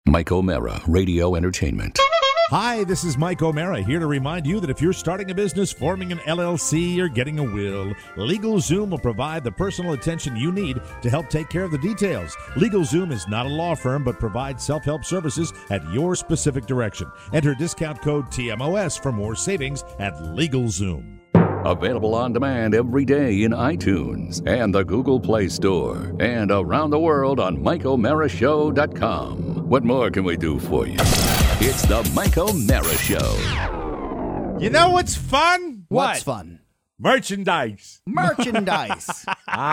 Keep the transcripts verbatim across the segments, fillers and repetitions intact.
Mike O'Mara, Radio Entertainment. Hi, this is Mike O'Mara here to remind you that if you're starting a business, forming an L L C, or getting a will, LegalZoom will provide the personal attention you need to help take care of the details. LegalZoom is not a law firm, but provides self-help services at your specific direction. Enter discount code T M O S for more savings at LegalZoom. Available on demand every day in iTunes and the Google Play Store and around the world on Mike O'Mara Show dot com. What more can we do for you? It's the Mike O'Mara Show. You know what's fun? What's fun? Merchandise. Merchandise.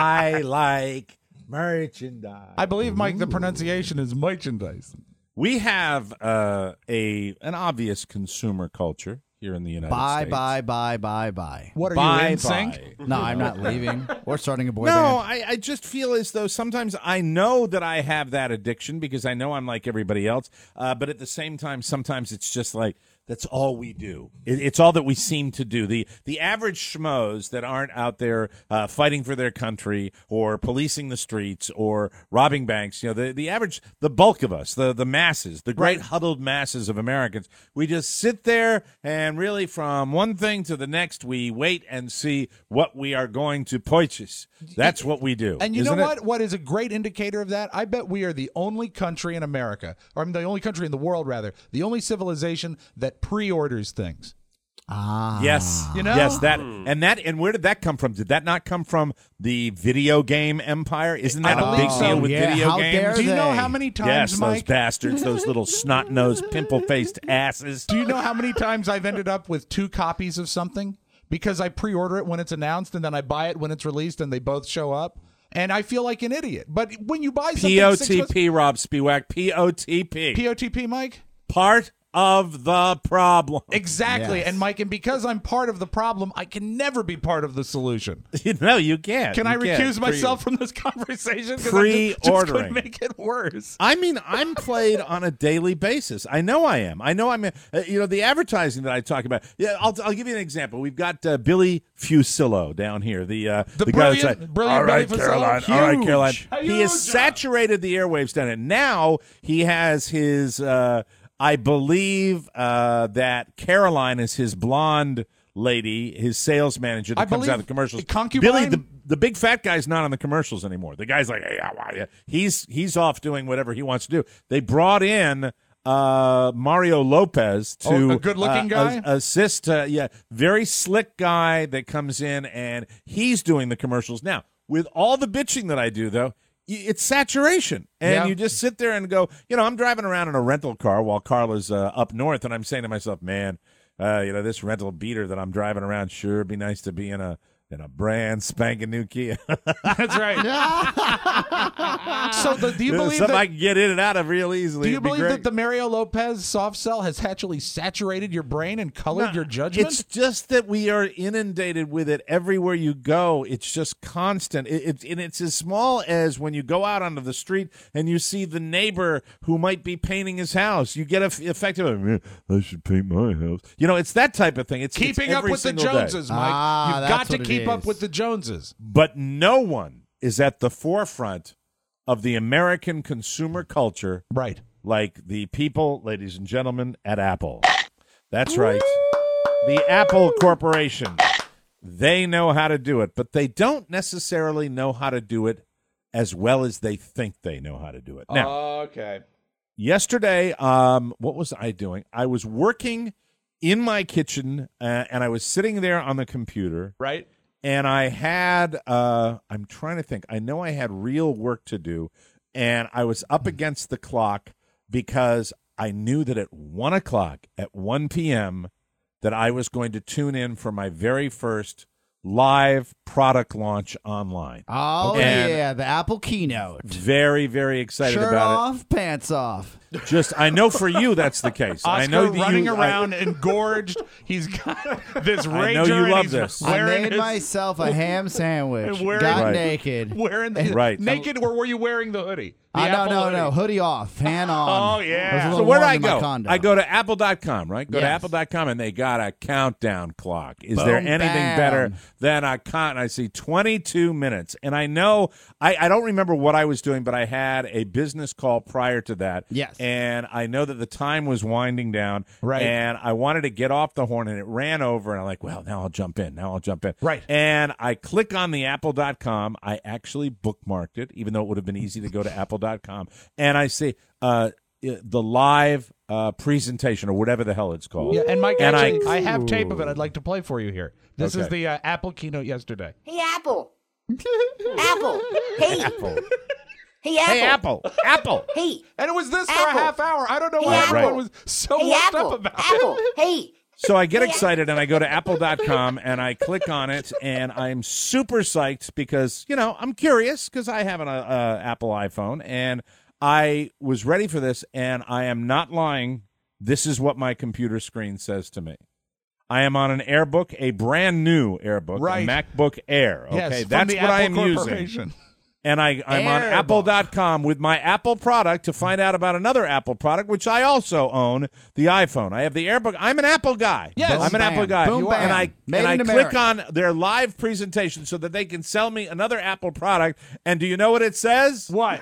I like merchandise. I believe, Mike, the pronunciation is merchandise. We have uh, a an obvious consumer culture here in the United bye, States. bye, bye, bye, bye. What are Bye, you in bye. sync? No, I'm not leaving. We're starting a boy No, band. I, I just feel as though sometimes I know that I have that addiction because I know I'm like everybody else. Uh, but at the same time, sometimes it's just like, that's all we do. It, it's all that we seem to do. The the average schmoes that aren't out there uh, fighting for their country or policing the streets or robbing banks, you know, the, the average, the bulk of us, the, the masses, the great huddled masses of Americans, we just sit there and really from one thing to the next, we wait and see what we are going to purchase. That's what we do. And you isn't know it? what? What is a great indicator of that? I bet we are the only country in America, or I mean, the only country in the world, rather, the only civilization that pre-orders things. Ah. Yes, You know? yes, that and that and where did that come from? Did that not come from the video game empire? Isn't that I a believe big so. deal with Yeah, video how games? dare Do you know they? how many times, Yes, those Mike? bastards, those little snot-nosed, pimple-faced asses. Do you know how many times I've ended up with two copies of something because I pre-order it when it's announced and then I buy it when it's released and they both show up? And I feel like an idiot. But when you buy something, P O six T months- P, Rob Spiewak, P O T P. P O T P, Mike? Part of the problem. Exactly. Yes. And Mike, and because I'm part of the problem, I can never be part of the solution. You know, you can't. Can You I can't. recuse Pre- myself from this conversation? 'Cause I just, just Pre-ordering. could make it worse. I mean, I'm played on a daily basis. I know I am. I know I'm. Uh, you know, the advertising that I talk about. Yeah, I'll, I'll give you an example. We've got uh, Billy Fusillo down here. The uh, The, guy that's brilliant, like, brilliant all right, Billy Fusillo. Caroline. All right, Huge. Caroline. He has Huge. saturated the airwaves down there. Now he has his. Uh, I believe uh, that Caroline is his blonde lady, his sales manager that I comes believe out of the commercials. concubine? Billy, the the big fat guy's not on the commercials anymore. The guy's like, hey, how are you? He's he's off doing whatever he wants to do. They brought in uh, Mario Lopez to Oh, a good-looking uh, guy? a- assist. Uh, yeah, very slick guy that comes in and he's doing the commercials now. With all the bitching that I do, though. It's saturation, and Yeah. you just sit there and go, you know, I'm driving around in a rental car while Carla's uh, up north, and I'm saying to myself, man, uh, you know, this rental beater that I'm driving around sure be nice to be in a in a brand spanking new Kia. That's right. So the, do you believe Something I that? can get in and out of real easily. Do you It'd be believe great. that the Mario Lopez soft sell has actually saturated your brain and colored No, your judgment? It's just that we are inundated with it everywhere you go. It's just constant. It, it, and it's as small as when you go out onto the street and you see the neighbor who might be painting his house. You get a f- effective, "Man, I should paint my house. You know, it's that type of thing. It's Keeping it's up every with the single day. Joneses, Mike. Ah, You've that's got to what it keep up is. with the Joneses. But no one is at the forefront of the American consumer culture Right. like the people, ladies and gentlemen, at Apple. That's right. The Apple Corporation. They know how to do it, but they don't necessarily know how to do it as well as they think they know how to do it. Now, Okay. yesterday, um, what was I doing? I was working in my kitchen, uh, and I was sitting there on the computer, Right. and I had, uh, I'm trying to think, I know I had real work to do, and I was up against the clock because I knew that at one o'clock, at one p.m., that I was going to tune in for my very first live product launch online. Oh, And- yeah, the Apple keynote. Very, very excited Shirt about off, pants off. it. Just, I know for you that's the case. Oscar I know that running you, around I, engorged. He's got this ranger. I know you and love he's this. I wearing made his- myself a ham sandwich. And wearing- Got Right. naked. Wearing the, Right. naked, or were you wearing the hoodie? The Uh, no, Apple no, hoodie? no. Hoodie off, hand on. Oh, yeah. It was a So little where do warm I in my go? condo. I go to apple dot com, right? Go to Yes. apple dot com, and they got a countdown clock. Is there Boom, anything bam. better Then I con- I see twenty-two minutes, and I know I, I don't remember what I was doing, but I had a business call prior to that. Yes. And I know that the time was winding down. Right. And I wanted to get off the horn, and it ran over, and I'm like, well, now I'll jump in. Now I'll jump in. Right. And I click on the apple dot com. I actually bookmarked it, even though it would have been easy to go to apple dot com. And I see uh, the live uh, presentation, or whatever the hell it's called. Yeah, and Mike, And actually, I- I, have tape of it. I'd like to play for you here. This is Okay. the uh, Apple keynote yesterday. Hey, Apple. Apple. Hey. Apple. Hey, Apple. Hey, Apple. Apple. Hey. And it was this for Apple. a half hour. I don't know Hey, why Apple. everyone was so Hey, worked Apple. up about Apple. it. Hey. So I get excited, and I go to apple dot com, and I click on it, and I'm super psyched because, you know, I'm curious because I have an uh, uh, Apple iPhone, and I was ready for this, and I am not lying. This is what my computer screen says to me. I am on an AirBook, a brand new AirBook, Right. a MacBook Air. Okay, Yes, from that's the what I am Apple using. Corporation. And I, I'm on Airbook. apple dot com with my Apple product to find out about another Apple product, which I also own, the iPhone. I have the AirBook. I'm an Apple guy. Yes. I'm an Boom, Apple bam. guy. Boom, bam. and I, Made and I in click America. on their live presentation so that they can sell me another Apple product. And do you know what it says? What?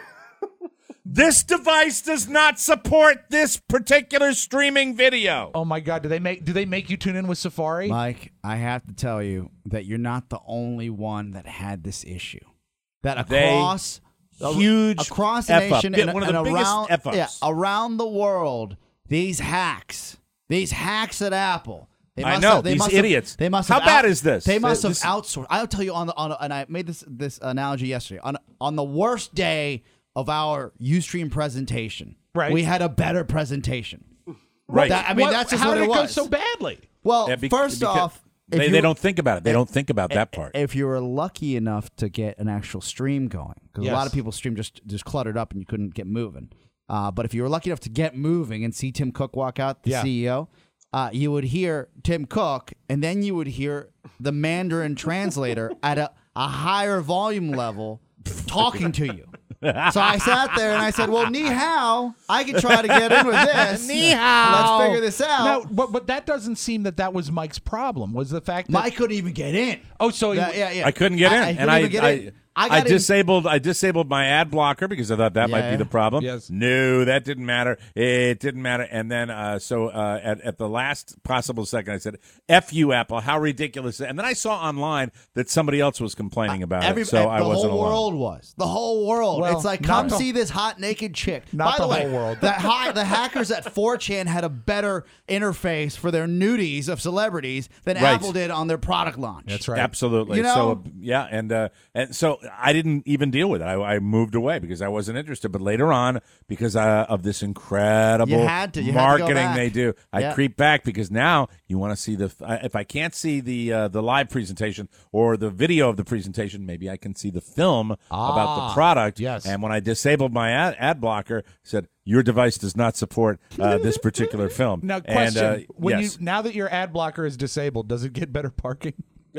This device does not support this particular streaming video. Oh my God! Do they make do they make you tune in with Safari? Mike, I have to tell you that you're not the only one that had this issue. That They- across Huge across the F-up. nation Yeah, and, one of the and biggest around F-ups. yeah, around the world, these hacks, these hacks at Apple. They I must know, have, they these must have- idiots. they must How have bad out- is this? They must This- have outsourced. I'll tell you on the on, a, and I made this this analogy yesterday. On on the worst day of our Ustream presentation, Right. we had a better presentation. Right. That- I mean, What- that's just how what did it it go was. so badly? Well, Yeah, bec- first because off, if They, you- they don't think about it. They don't think about that part. If you were lucky enough to get an actual stream going, because Yes. a lot of people stream just just cluttered up and you couldn't get moving. Uh, but if you were lucky enough to get moving and see Tim Cook walk out, the Yeah. C E O, uh, you would hear Tim Cook, and then you would hear the Mandarin translator at a, a higher volume level talking to you. So I sat there and I said, "Well, ni hao, I can try to get in with this. Ni hao. Let's figure this out." No, but but that doesn't seem that that was Mike's problem. Was the fact that Mike couldn't even get in. oh so he, Yeah, yeah, yeah. I couldn't get in, I, I and couldn't I, even get I, in. I I, got in- disabled. I disabled my ad blocker because I thought that might be Yeah. the problem. Yes. No, that didn't matter. It didn't matter. And then, uh, so uh, at at the last possible second, I said, "F you, Apple! How ridiculous!" And then I saw online that somebody else was complaining about Every, it, so the I wasn't whole alone. world was. The whole world. Well, it's like, not come the- see this hot naked chick. Not By the way, whole world. The, hi, the hackers at four chan had a better interface for their nudies of celebrities than Right. Apple did on their product launch. That's right. Absolutely. You know? So yeah, and uh, and so I didn't even deal with it. I, I moved away because I wasn't interested. But later on, because uh, of this incredible You had to. You had to go marketing back. they do, I Yeah. creep back because now you want to see the. I- If I can't see the uh, the live presentation or the video of the presentation, maybe I can see the film about the Ah, product. yes. And when I disabled my ad, ad blocker, it said your device does not support uh, this particular film. Now, And, question: uh, When yes. you now that your ad blocker is disabled, does it get better parking?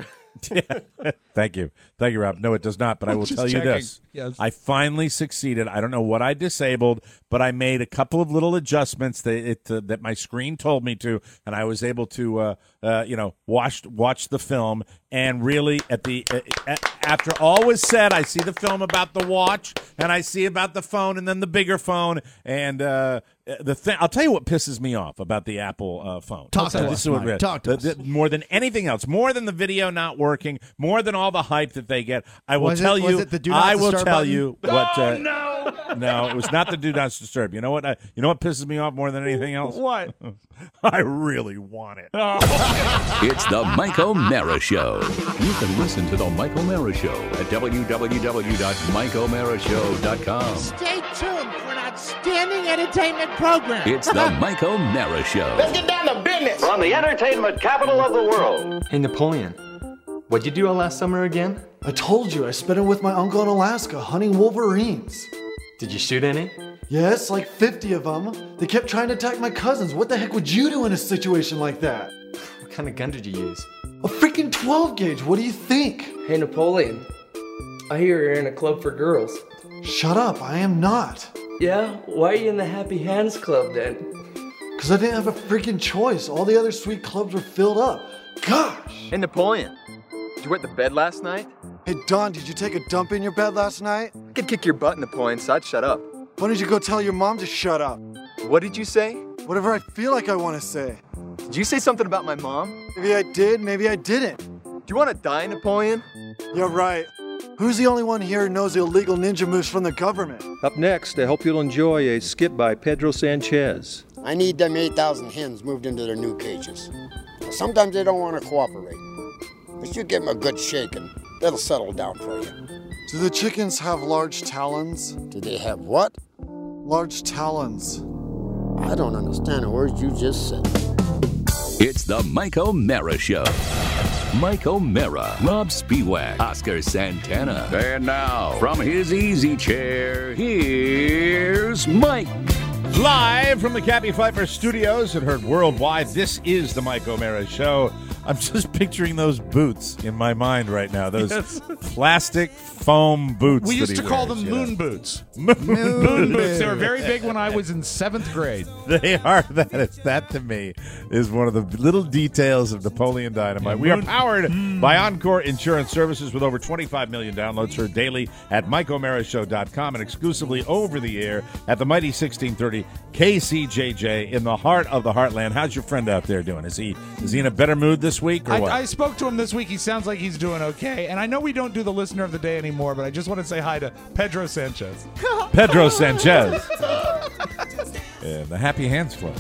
Thank you. Thank you, Rob. No, it does not, but I will Just tell you checking. this. Yes. I finally succeeded. I don't know what I disabled, but I made a couple of little adjustments that it, uh, that my screen told me to, and I was able to, uh, uh, you know, watch watch the film. And really, at the uh, uh, after all was said, I see the film about the watch, and I see about the phone, and then the bigger phone, and uh, the thing. I'll tell you what pisses me off about the Apple uh, phone. Talk to this us, is what Mike. it- Talk to the- us. the- more than anything else, more than the video not working, more than all the hype that they get. I will Was it- tell was you. it the do not I will disturb tell button? you what. Uh, no, no, it was not the do not disturb. You know what? I, you know what pisses me off more than anything else? What? I really want it. It's the Mike O'Mara Show. You can listen to the Mike O'Mara Show at w w w dot mike o'mara show dot com. Stay tuned for an outstanding entertainment program. It's the Mike O'Mara Show. Let's get down to business. From the entertainment capital of the world. Hey, Napoleon, what'd you do all last summer again? I told you, I spent it with my uncle in Alaska hunting wolverines. Did you shoot any? Yes, like fifty of them. They kept trying to attack my cousins. What the heck would you do in a situation like that? What kind of gun did you use? A freaking twelve gauge, what do you think? Hey, Napoleon. I hear you're in a club for girls. Shut up, I am not. Yeah? Why are you in the Happy Hands Club then? Because I didn't have a freaking choice. All the other sweet clubs were filled up. Gosh! Hey, Napoleon, Did you wet the bed last night? Hey, Don, did you take a dump in your bed last night? I could kick your butt in the point, so I'd shut up. Why don't you go tell your mom to shut up? What did you say? Whatever I feel like I want to say. Did you say something about my mom? Maybe I did, maybe I didn't. Do you want to die, Napoleon? You're right. Who's the only one here who knows the illegal ninja moves from the government? Up next, I hope you'll enjoy a skit by Pedro Sanchez. I need them eight thousand hens moved into their new cages. Sometimes they don't want to cooperate. But you give them a good shaking, they'll settle down for you. Do the chickens have large talons? Do they have what? Large talons. I don't understand the words you just said. It's the Mike O'Mara Show. Mike O'Mara, Rob Spiewak, Oscar Santana. And now, from his easy chair, here's Mike. Live from the Cappy Pfeiffer Studios and heard worldwide, this is the Mike O'Mara Show. I'm just picturing those boots in my mind right now. Those yes. plastic foam boots. We used that to he call wears, them yeah. moon boots. Moon, moon moon boots. They were very big when I was in seventh grade. They are. That is that to me is one of the little details of Napoleon Dynamite. Yeah, we are powered mm. by Encore Insurance Services with over twenty-five million downloads heard daily at mike o'mara show dot com and exclusively over the air at the mighty sixteen thirty K C J J in the heart of the heartland. How's your friend out there doing? Is he is he in a better mood this week or I, what? I spoke to him this week. He sounds like he's doing okay. And I know we don't do the listener of the day anymore, but I just want to say hi to Pedro Sanchez. Pedro Sanchez. Yeah, the Happy Hands Club.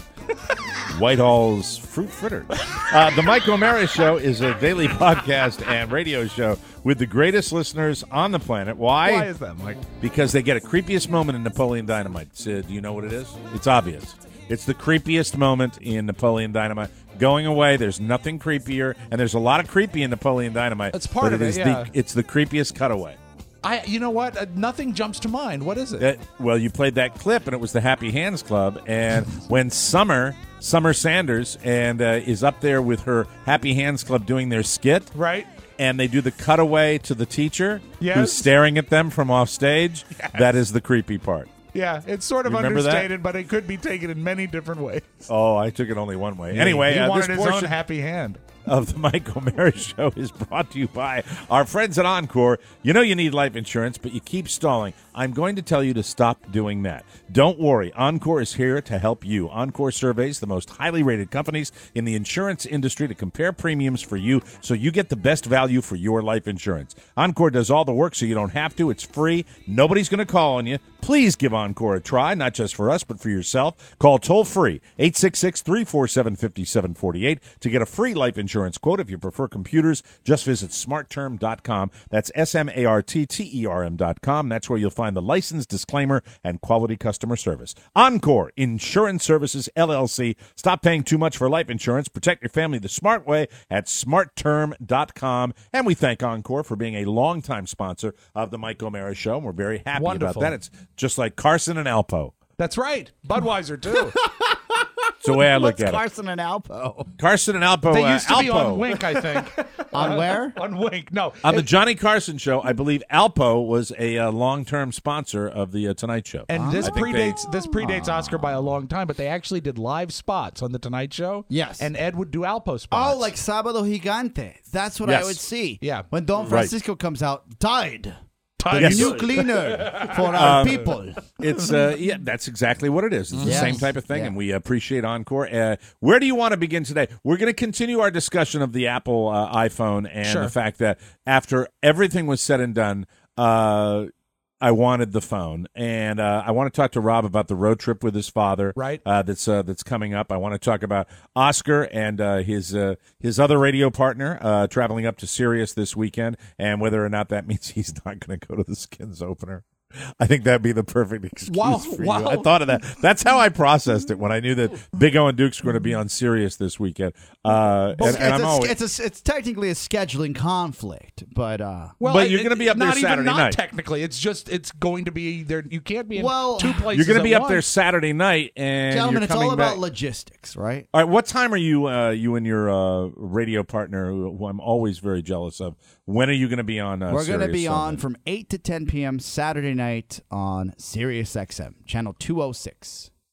Whitehall's Fruit Fritter. Uh, the Mike O'Mara Show is a daily podcast and radio show with the greatest listeners on the planet. Why? Why is that, Mike? Because they get a creepiest moment in Napoleon Dynamite. So, do you know what it is? It's obvious. It's the creepiest moment in Napoleon Dynamite. Going away, there's nothing creepier, and there's a lot of creepy in Napoleon Dynamite. It's part but of it. it, Is yeah. the, it's the creepiest cutaway. I, you know what? Uh, nothing jumps to mind. What is it? That, well, you played that clip, and it was the Happy Hands Club. And when Summer, Summer Sanders, and uh, is up there with her Happy Hands Club doing their skit, right? And they do the cutaway to the teacher yes. who's staring at them from off stage. Yes. That is the creepy part. Yeah, it's sort of Remember understated, that? but it could be taken in many different ways. Oh, I took it only one way. Yeah, anyway, he uh, wanted this his portion own happy hand. of the Mike O'Mara Show is brought to you by our friends at Encore. You know you need life insurance, but you keep stalling. I'm going to tell you to stop doing that. Don't worry. Encore is here to help you. Encore surveys the most highly rated companies in the insurance industry to compare premiums for you so you get the best value for your life insurance. Encore does all the work so you don't have to. It's free. Nobody's going to call on you. Please give Encore a try, not just for us, but for yourself. Call toll-free eight six six, three four seven, five seven four eight to get a free life insurance quote. If you prefer computers, just visit smart term dot com. That's S M A R T T E R M dot com. That's where you'll find the license, disclaimer, and quality customer service. Encore Insurance Services, L L C. Stop paying too much for life insurance. Protect your family the smart way at smart term dot com. And we thank Encore for being a longtime sponsor of the Mike O'Mara Show. And we're very happy Wonderful. about that. It's just like Carson and Alpo. That's right. Budweiser, too. It's the way I look What's at Carson it. and Alpo? Carson and Alpo. They used to uh, be Alpo. on Wink, I think. On where? On Wink. No. On the It- Johnny Carson Show, I believe Alpo was a uh, long-term sponsor of the uh, Tonight Show. And this I think they- predates this predates Oscar by a long time, but they actually did live spots on the Tonight Show. Yes. And Ed would do Alpo spots. Oh, like Sábado Gigante. That's what Yes. I would see. Yeah. When Don Right. Francisco comes out, died. The Yes. new cleaner for our Um, people. It's uh, yeah, that's exactly what it is. It's the Yes. same type of thing, Yeah. and we appreciate Encore. Uh, where do you want to begin today? We're going to continue our discussion of the Apple uh, iPhone and Sure. the fact that after everything was said and done, uh, I wanted the phone, and uh, I want to talk to Rob about the road trip with his father. Right. Uh, that's uh, that's coming up. I want to talk about Oscar and uh, his uh, his other radio partner uh, traveling up to Sirius this weekend, and whether or not that means he's not going to go to the Skins opener. I think that'd be the perfect excuse Wow, for wow. you. I thought of that. That's how I processed it when I knew that Big O and Duke's were going to be on Sirius this weekend. Uh, and, it's, and I'm a, always, it's, a, it's technically a scheduling conflict, but uh, Well, But it- you're gonna be up not there Saturday even not night. technically. It's just it's going to be there. You can't be in Well, two places. you're going to be at up there once. Saturday night, and gentlemen, you're it's coming all about back. logistics, right? All right, what time are you? Uh, you and your uh, radio partner, who who I'm always very jealous of. When are you going to be on? Uh, We're going to Sirius be on Sunday? from eight to ten p.m. Saturday night on Sirius X M, channel two oh six.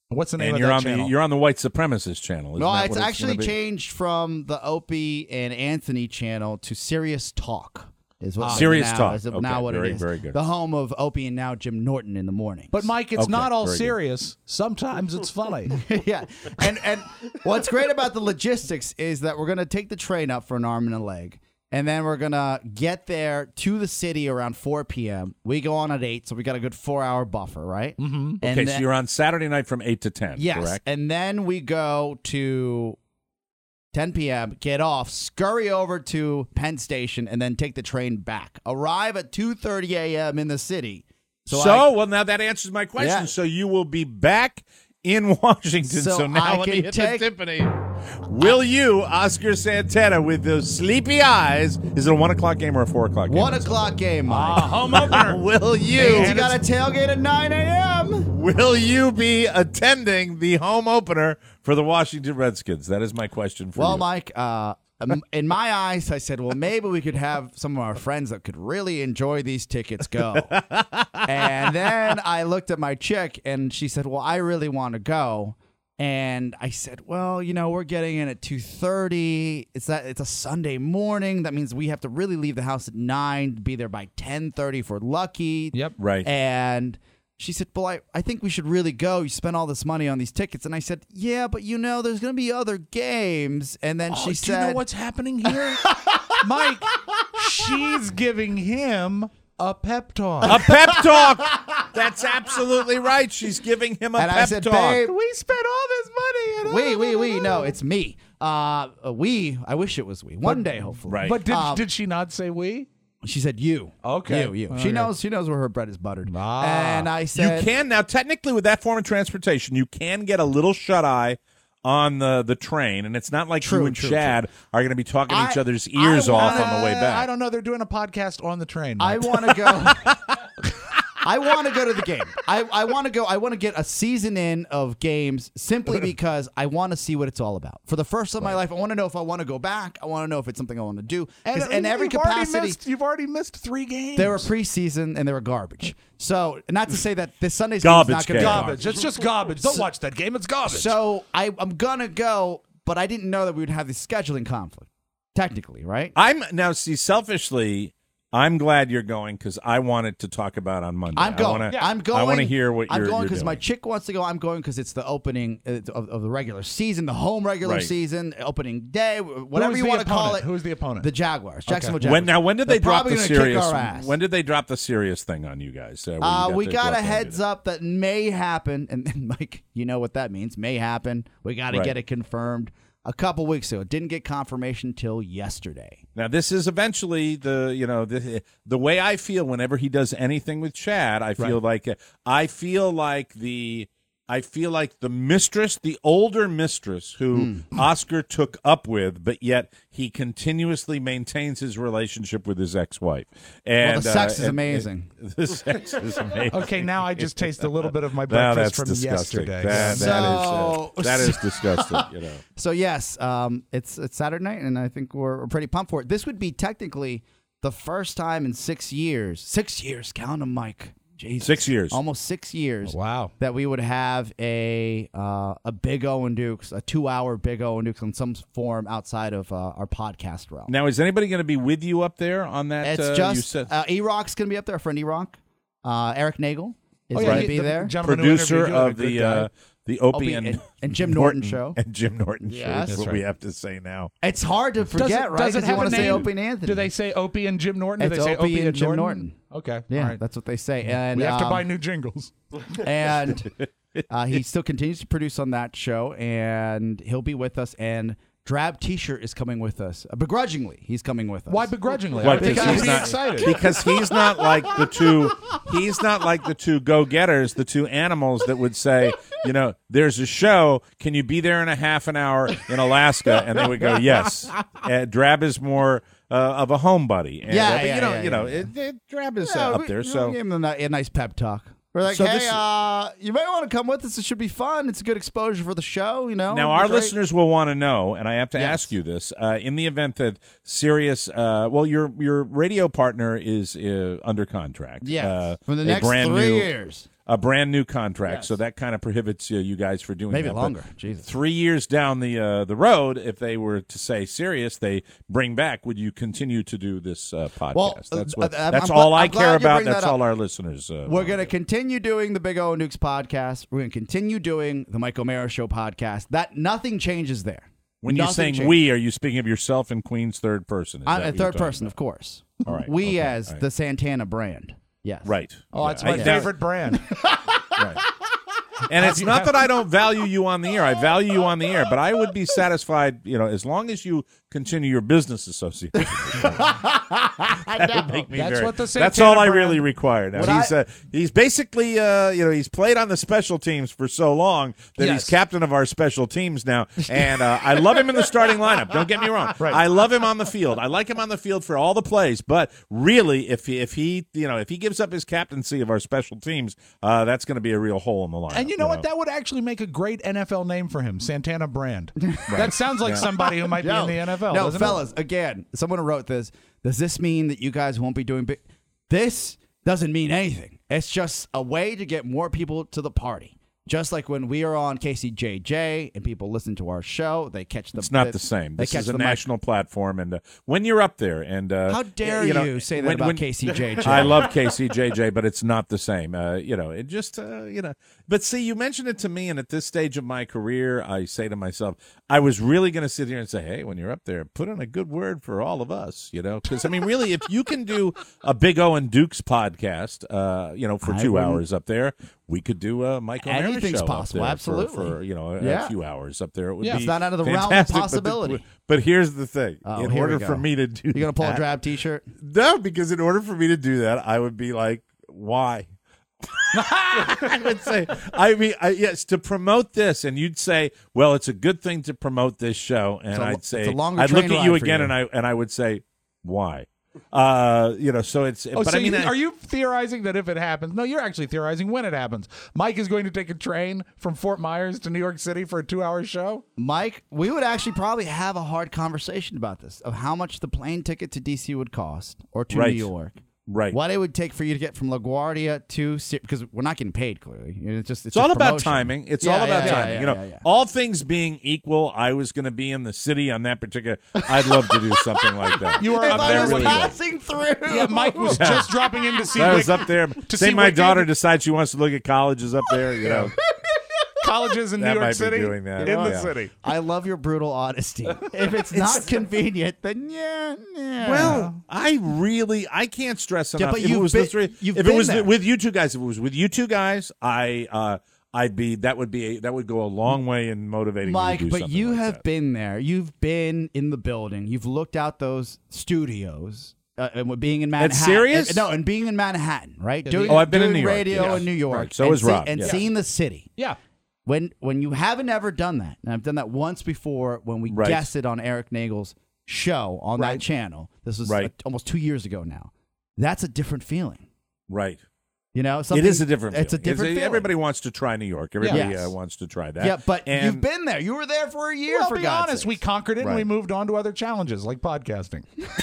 What's the name and of you're that on channel? the you're on the White Supremacist channel. Isn't No, that it's what actually gonna be? changed from the Opie and Anthony channel to Serious Talk. Is what Ah. it is Serious now, Talk. Is Okay, now what very, it is. very good. The home of Opie and now Jim Norton in the morning. But Mike, it's Okay, not all very good. serious. Sometimes it's funny. yeah, and and what's great about the logistics is that we're gonna take the train up for an arm and a leg, and then we're gonna get there to the city around four p.m. We go on at eight, so we got a good four-hour buffer, right? Mm-hmm. And Okay, then, so you're on Saturday night from eight to ten, yes, correct? and then we go to ten p.m., get off, scurry over to Penn Station, and then take the train back. Arrive at two thirty a.m. in the city. So, I- well, now that answers my question. Yeah. So you will be back in Washington. So So, now I let me can hit take- the Tiffany. Will you, Oscar Santana, with those sleepy eyes, is it a one o'clock game or a four o'clock game? One o'clock game, Mike. Ah, home opener. Will you? Means you got a tailgate at nine a.m. Will you be attending the home opener for the Washington Redskins? That is my question for Well, you. Mike, uh, um, in my eyes, I said, well, maybe we could have some of our friends that could really enjoy these tickets go. And then I looked at my chick, and she said, well, I really want to go. And I said, well, you know, we're getting in at two thirty. It's that it's a Sunday morning. That means we have to really leave the house at nine, be there by ten thirty if we're lucky. Yep. Right. And she said, well, I, I think we should really go. You spent all this money on these tickets. And I said, yeah, but, you know, there's going to be other games. And then Oh, she do said, you know what's happening here? Mike, she's giving him a pep talk. A pep talk. That's absolutely right. She's giving him a and pep I said, talk. babe, We spent all this money. And we, we, we, no, it's me. Uh, we, I wish it was we. One day, hopefully. Right. But did, Um, did she not say we? She said, you. Okay. You, you. Okay. She knows She knows where her bread is buttered. Ah. And I You said, can now technically with that form of transportation, you can get a little shut eye on the, the train, and it's not like True, you and true, Chad are going to be talking I- each other's ears I off wanna- on the way back. I don't know. They're doing a podcast on the train. I Mike. want to go. I want to go to the game. I, I want to go. I want to get a season in of games simply because I want to see what it's all about. For the first time in my life, I want to know if I want to go back. I want to know if it's something I want to do. 'Cause And, in every you've already capacity, missed- you've already missed three games. they were preseason and they were garbage. So, not to say that this Sunday's game is Garbage not going to be game. garbage. garbage. It's just garbage. Don't watch that game. It's garbage. So I, I'm gonna go, but I didn't know that we would have this scheduling conflict. Technically, right? I'm now see selfishly. I'm glad you're going because I wanted to talk about on Monday. I'm going. I wanna, I'm going. I want to hear what I'm you're, going you're because doing. my chick wants to go. I'm going because it's the opening uh, of, of the regular season, the home regular Right. season, opening day, whatever Who's you the want to call opponent? it. Who's the opponent? The Jaguars, Jacksonville Okay. Jaguars. When now, when did they They're drop probably the gonna kick serious? our ass. When did they drop the serious thing on you guys? Uh, where you Uh, got we to got go a up and do heads that? up that may happen, and, and Mike, you know what that means. May happen. We got to Right. get it confirmed. A couple weeks ago, didn't get confirmation till yesterday. Now this is eventually the you know the the way I feel whenever he does anything with Chad. I feel like I feel like the I feel like the mistress, the older mistress who Hmm. Oscar took up with, but yet he continuously maintains his relationship with his ex-wife. And Well, the sex uh, is and- amazing. and the sex is amazing. Okay, now I just taste a little bit of my Now breakfast that's from disgusting. yesterday. That, that is So- uh, that is disgusting. You know. So yes, um, it's it's Saturday night, and I think we're, we're pretty pumped for it. This would be technically the first time in six years, six years, count them, Mike. Jesus. Six years. almost six years. Oh, wow. That we would have a uh, a Big O and Dukes, a two hour Big O and Dukes in some form outside of uh, our podcast realm. Now, is anybody going to be with you up there on that? It's uh, you just said? uh, E Rock's gonna be up there. Our friend E Rock, uh, Eric Nagel is Oh, yeah, gonna he- be the there. gentleman who producer interviewed you, a of good the guy. uh, the Opie Opie and, and- and Jim Norton show. and Jim Norton show. Yes. That's what That's we right. have to say now. It's hard to forget, Does it, right? Does it 'Cause you have want a to say name? Opie and Anthony. Do they say Opie and Jim Norton? Do It's they say Opie Opie and and Jim Jordan? Norton. Okay, Yeah, all right. that's what they say. And We have to um, buy new jingles. and uh, he still continues to produce on that show, and he'll be with us. And Drab T-shirt is coming with us. Uh, begrudgingly, he's coming with us. Why begrudgingly? Why, I think because he'd he's be not excited. because he's not like the two he's not like the two go-getters, the two animals that would say, you know, there's a show, can you be there in a half an hour in Alaska? And they would go, yes. Uh, Drab is more uh, of a home buddy. And, Yeah, uh, but yeah, you know, yeah, you know, yeah. it, it, Drab is Yeah, uh, up we- there. we So gave him a, ni- a nice pep talk. We're like, So hey, this- uh, you may want to come with us. It should be fun. It's a good exposure for the show. You know. now It'll our be great. listeners will want to know, and I have to Yes. ask you this: uh, in the event that Sirius, uh, well, your your radio partner is uh, under contract, Yeah, uh, for the a next brand three new, years. a brand new contract, yes. so that kind of prohibits uh, you guys for doing maybe that. longer. But Jesus. Three years down the uh, the road, if they were to say serious, they bring back. Would you continue to do this uh, podcast? Well, that's what. uh, that's I'm, all I'm I care about. that That's up. all our listeners. Uh, We're going to continue doing the Big O and Dukes podcast. We're going to continue doing the Mike O'Mara Show podcast. That nothing changes there. When nothing you're saying changes. we, are you speaking of yourself in Queen's third person? Is I'm that a what you're third person, about? of course. All right. We okay. as right. the Santana brand. Yes. Right. Oh, yeah. that's my I, favorite brand. Right. And it's not that I don't value you on the air. I value you on the air, but I would be satisfied, you know, as long as you continue your business association. That would make me That's very, what the Santana That's all I brand- really require. Now, What he's I- uh, he's basically uh, you know, he's played on the special teams for so long that Yes. he's captain of our special teams now, and uh, I love him in the starting lineup. Don't get me wrong. Right. I love him on the field. I like him on the field for all the plays, but really, if he, if he you know if he gives up his captaincy of our special teams, uh, that's going to be a real hole in the lineup. And you know what? That would actually make a great N F L name for him, Santana Brand. That sounds like Yeah. somebody who might be in the N F L. No, doesn't fellas, again, someone wrote this. Does this mean that you guys won't be doing big? This doesn't mean anything. It's just a way to get more people to the party. Just like when we are on K C J J and people listen to our show, they catch the. It's not they, the same. They This catch is a the national platform, and uh, when you're up there, and uh, How dare you, know, you say that when- about when- K C J J? I love K C J J, but it's not the same. Uh, you know, it just uh, you know. But see, you mentioned it to me, and at this stage of my career, I say to myself, I was really going to sit here and say, hey, when you're up there, put in a good word for all of us. You know, because I mean, really, if you can do a Big O and Dukes podcast, uh, you know, for I two wouldn't- hours up there, we could do a Mike O'Mara Anything's show possible, up there absolutely. for, for you know a, Yeah. a few hours up there. It would Yeah, be it's not out of the realm of fantastic, but the- possibility. But, here's the thing: Oh, in here we order go. for me to do, You're gonna pull that, a drab T-shirt? No, because in order for me to do that, I would be like, why? I would say, I mean, I, yes, to promote this, and you'd say, well, it's a good thing to promote this show, and It's a- I'd it's say, a longer I'd look train at you ride for again, you. and I and I would say, why? Uh, you know, so it's. Oh, but so I mean, you, I- are you theorizing that if it happens? No, you're actually theorizing when it happens. Mike is going to take a train from Fort Myers to New York City for a two-hour show. Mike, we would actually probably have a hard conversation about this of how much the plane ticket to D C would cost or to Right. New York. Right. What it would take for you to get from LaGuardia to because we're not getting paid clearly. It's just it's, It's all just about promotion. timing. It's Yeah, all about yeah, timing. yeah, you know, yeah, yeah. all things being equal, I was going to be in the city on that particular. I'd love to do something like that. You were Up up there there really well. passing through. Yeah, Mike was Yeah. just dropping in to see. I was Wicked- up there. to Say see my Wicked. daughter decides she wants to look at colleges up there. You know, colleges in New That York might be City. doing that. In Oh, the yeah. city. I love your brutal honesty. If it's not convenient, then yeah, yeah. well, I really I can't stress Yeah, enough. but if it you've was been- the three, you've if it been was there. with you two guys, if it was with you two guys, I uh, I'd be that would be a, that would go a long way in motivating Mike, you to do but something you like have that. been there. You've been in the building. You've looked out those studios. Uh, and being in Manhattan. serious? And- no, and being in Manhattan, right? Yeah, doing Oh, I've been in doing New York, radio yes. in New York. Right, so and has see- Rob, And yes. seeing the city. Yeah. When when you haven't ever done that, and I've done that once before when we Right. guested on Eric Nagel's show on Right. that channel. This was Right. uh, almost two years ago now. That's a different feeling. right. You know, It something, is a different. It's a feeling. different. feeling. Everybody wants to try New York. Everybody Yes. uh, wants to try that. Yeah, but and you've been there. You were there for a year. Well, for be God's honest, sakes. we conquered it and we Right. moved on to other challenges like podcasting.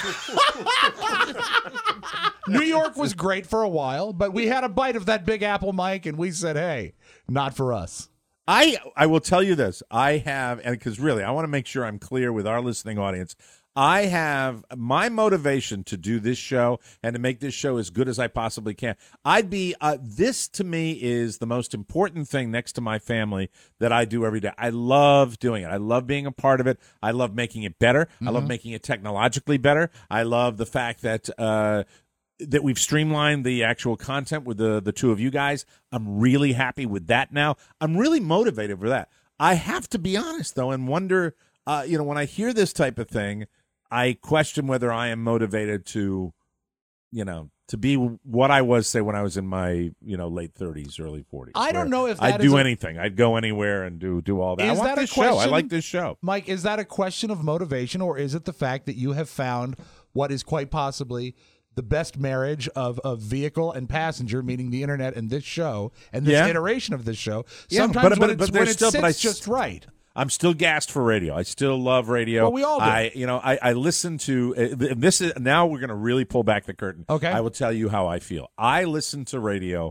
New York was great for a while, but we had a bite of that Big Apple, Mike, and we said, "Hey, not for us." I I will tell you this. I have, and because really, I want to make sure I'm clear with our listening audience. I have my motivation to do this show and to make this show as good as I possibly can. I'd be uh, this to me is the most important thing next to my family that I do every day. I love doing it. I love being a part of it. I love making it better. I love making it technologically better. I love the fact that. Uh, that we've streamlined the actual content with the the two of you guys. I'm really happy with that now. I'm really motivated for that. I have to be honest, though, and wonder, uh, you know, when I hear this type of thing, I question whether I am motivated to, you know, to be what I was, say, when I was in my, you know, late thirties, early forties. I don't where know if I'd that do is a- anything. I'd go anywhere and do do all that. I Is want that a this show. I question? like this show. Mike, is that a question of motivation, or is it the fact that you have found what is quite possibly the best marriage of, of vehicle and passenger, meaning the internet and this show and this Yeah. iteration of this show? Yeah, Sometimes but- when, but- it's, but when there's it still- sits but I- just right. I'm still gassed for radio. I still love radio. Well, we all do. I, you know, I, I listen to uh, th- this. Is now we're going to really pull back the curtain. Okay. I will tell you how I feel. I listen to radio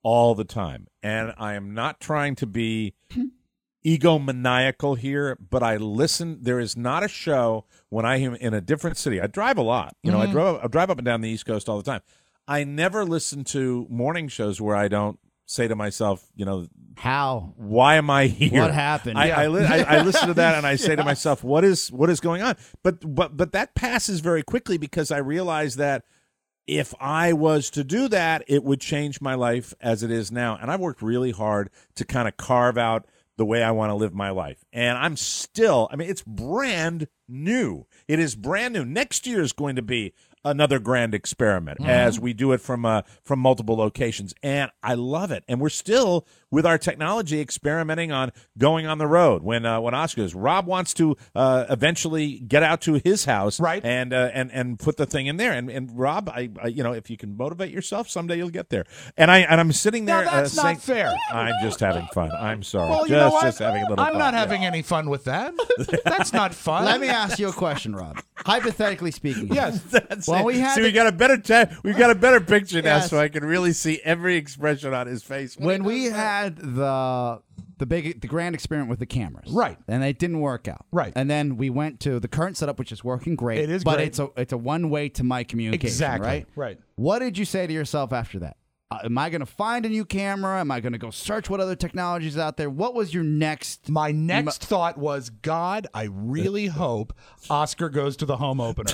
all the time. And I am not trying to be egomaniacal here, but I listen. There is not a show when I am in a different city. I drive a lot. You know, Mm-hmm. I drive I drive up and down the East Coast all the time. I never listen to morning shows where I don't say to myself, you know, how? Why am I here? What happened? I, Yeah. I, li- I, I listen to that and I say to Yeah. myself, what is what is going on? But but but that passes very quickly because I realize that if I was to do that, it would change my life as it is now. And I've worked really hard to kind of carve out the way I want to live my life. And I'm still, I mean, it's brand new. It is brand new. Next year is going to be another grand experiment Mhm. as we do it from uh, from multiple locations. And I love it. And we're still, with our technology, experimenting on going on the road. When uh, when Oscar goes, Rob wants to uh, eventually get out to his house right. and uh, and and put the thing in there. And and Rob, I, I you know, if you can motivate yourself, someday you'll get there. And I and I'm sitting there. Now, that's uh, not saying, fair. I'm just having fun. I'm sorry. Well, you just know what? just having a little I'm fun. not Yeah. having any fun with that. That's not fun. Let me ask you a question, Rob. Hypothetically speaking. Yes. That's Well, it. we had see, the- we got a better ta- we got a better picture now, Yes. so I can really see every expression on his face. When we had the the big the grand experiment with the cameras, Right. and it didn't work out, Right. and then we went to the current setup, which is working great. It is but great. it's a it's a one way to my communication, Exactly. right? Right. What did you say to yourself after that? Uh, am I going to find a new camera? Am I going to go search what other technologies out there? What was your next? My next thought was, God, I really hope Oscar goes to the home opener.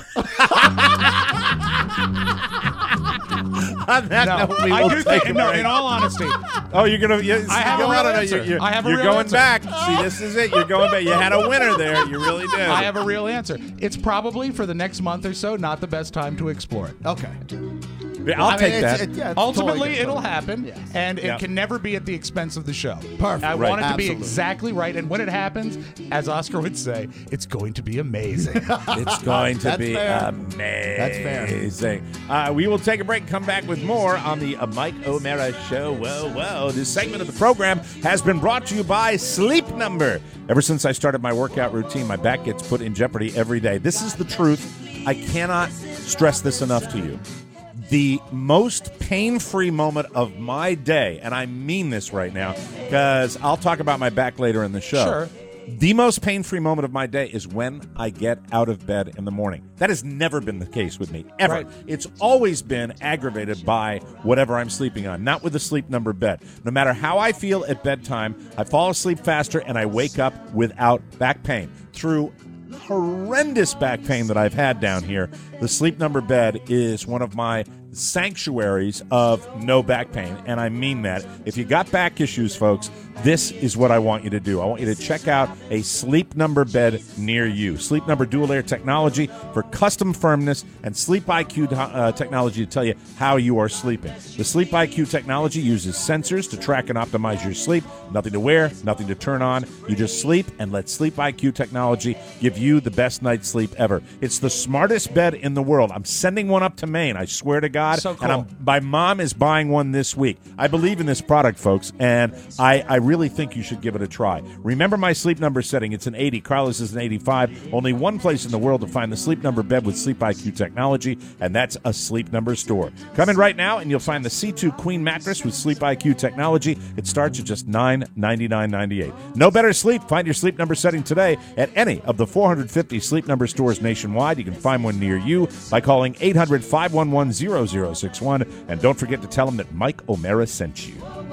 On that No, note, we I will do take think- a no, break. in all honesty. Oh, you're gonna. You, I have a no, real no, no, answer. You're, you're, I have a you're real going answer. back. See, this is it. You're going back. You had a winner there. You really did. I have a real answer. It's probably for the next month or so not the best time to explore it. Okay. Yeah, I'll I mean, take it's- that. it- yeah, it's Ultimately, totally good. it'll happen, Yes. and it Yeah. can never be at the expense of the show. Perfect. I Right. want it to be Absolutely. exactly right, and when it happens, as Oscar would say, it's going to be amazing. It's going to That's be fair. amazing. Uh, we will take a break and come back with more on the uh, Mike O'Mara Show. Whoa, whoa. This segment of the program has been brought to you by Sleep Number. Ever since I started my workout routine, my back gets put in jeopardy every day. This is the truth. I cannot stress this enough to you. The most pain-free moment of my day, and I mean this right now, because I'll talk about my back later in the show. Sure. The most pain-free moment of my day is when I get out of bed in the morning. That has never been the case with me, ever. Right. It's always been aggravated by whatever I'm sleeping on, not with the Sleep Number bed. No matter how I feel at bedtime, I fall asleep faster and I wake up without back pain. Through horrendous back pain that I've had down here, the Sleep Number bed is one of my sanctuaries of no back pain, and I mean that. If you got back issues, folks, this is what I want you to do. I want you to check out a Sleep Number bed near you. Sleep Number dual layer technology for custom firmness and Sleep I Q uh, technology to tell you how you are sleeping. The Sleep I Q technology uses sensors to track and optimize your sleep. Nothing to wear, nothing to turn on. You just sleep and let Sleep I Q technology give you the best night's sleep ever. It's the smartest bed in the world. I'm sending one up to Maine, I swear to God. So cool. And I'm, my mom is buying one this week. I believe in this product, folks, and I, I really think you should give it a try. Remember my Sleep Number setting. It's an eighty. Carlos is an eighty-five. Only one place in the world to find the Sleep Number bed with Sleep I Q technology, and that's a Sleep Number store. Come in right now, and you'll find the C two Queen mattress with Sleep I Q technology. It starts at just nine ninety-nine ninety-eight. No better sleep. Find your Sleep Number setting today at any of the four hundred fifty Sleep Number stores nationwide. You can find one near you by calling eight hundred, five one one, zero zero six one. And don't forget to tell them that Mike O'Mara sent you.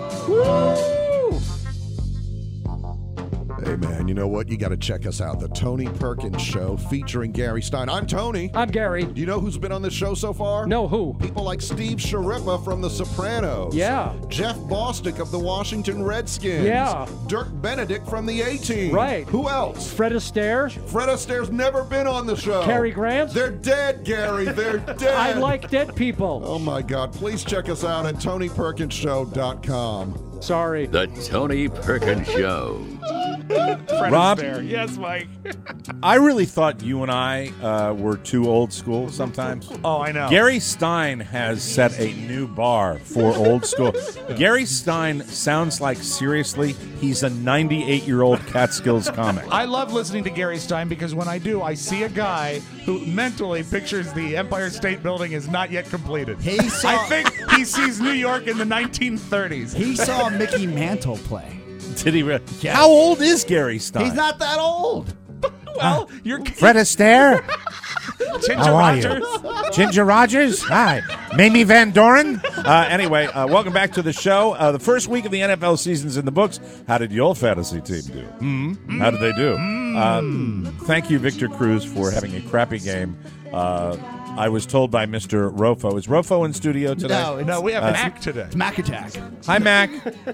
Hey, man, you know what? You got to check us out. The Tony Perkins Show featuring Gary Stein. I'm Tony. I'm Gary. Do you know who's been on this show so far? No, who? People like Steve Sharippa from The Sopranos. Yeah. Jeff Bostic of the Washington Redskins. Yeah. Dirk Benedict from the A-Team. Right. Who else? Fred Astaire. Fred Astaire's never been on the show. Cary Grant. They're dead, Gary. They're dead. I like dead people. Oh, my God. Please check us out at tony perkins show dot com. Sorry. The Tony Perkins Show. Fred Rob? Astaire. Yes, Mike. I really thought you and I uh, were too old school sometimes. Oh, I know. Gary Stein has set a new bar for old school. Gary Stein sounds like, seriously, he's a ninety-eight-year-old Catskills comic. I love listening to Gary Stein because when I do, I see a guy who mentally pictures the Empire State Building is not yet completed. He saw- I think he sees New York in the nineteen thirties. He saw Mickey Mantle play. Did he really? Yes. How old is Gary Stein? He's not that old. Well, you're Fred Astaire. Ginger How are Rogers. you? Ginger Rogers. Hi. Mamie Van Doren. Uh, anyway, uh, welcome back to the show. Uh, the first week of the N F L season's in the books. How did your fantasy team do? Mm. How did they do? Mm. Um, thank you, Victor Cruz, for having a crappy game. Uh, I was told by Mister Rofo. Is Rofo in studio today? No, it's, No, we have Uh, Mac today. it's Mac Attack. Hi, Mac.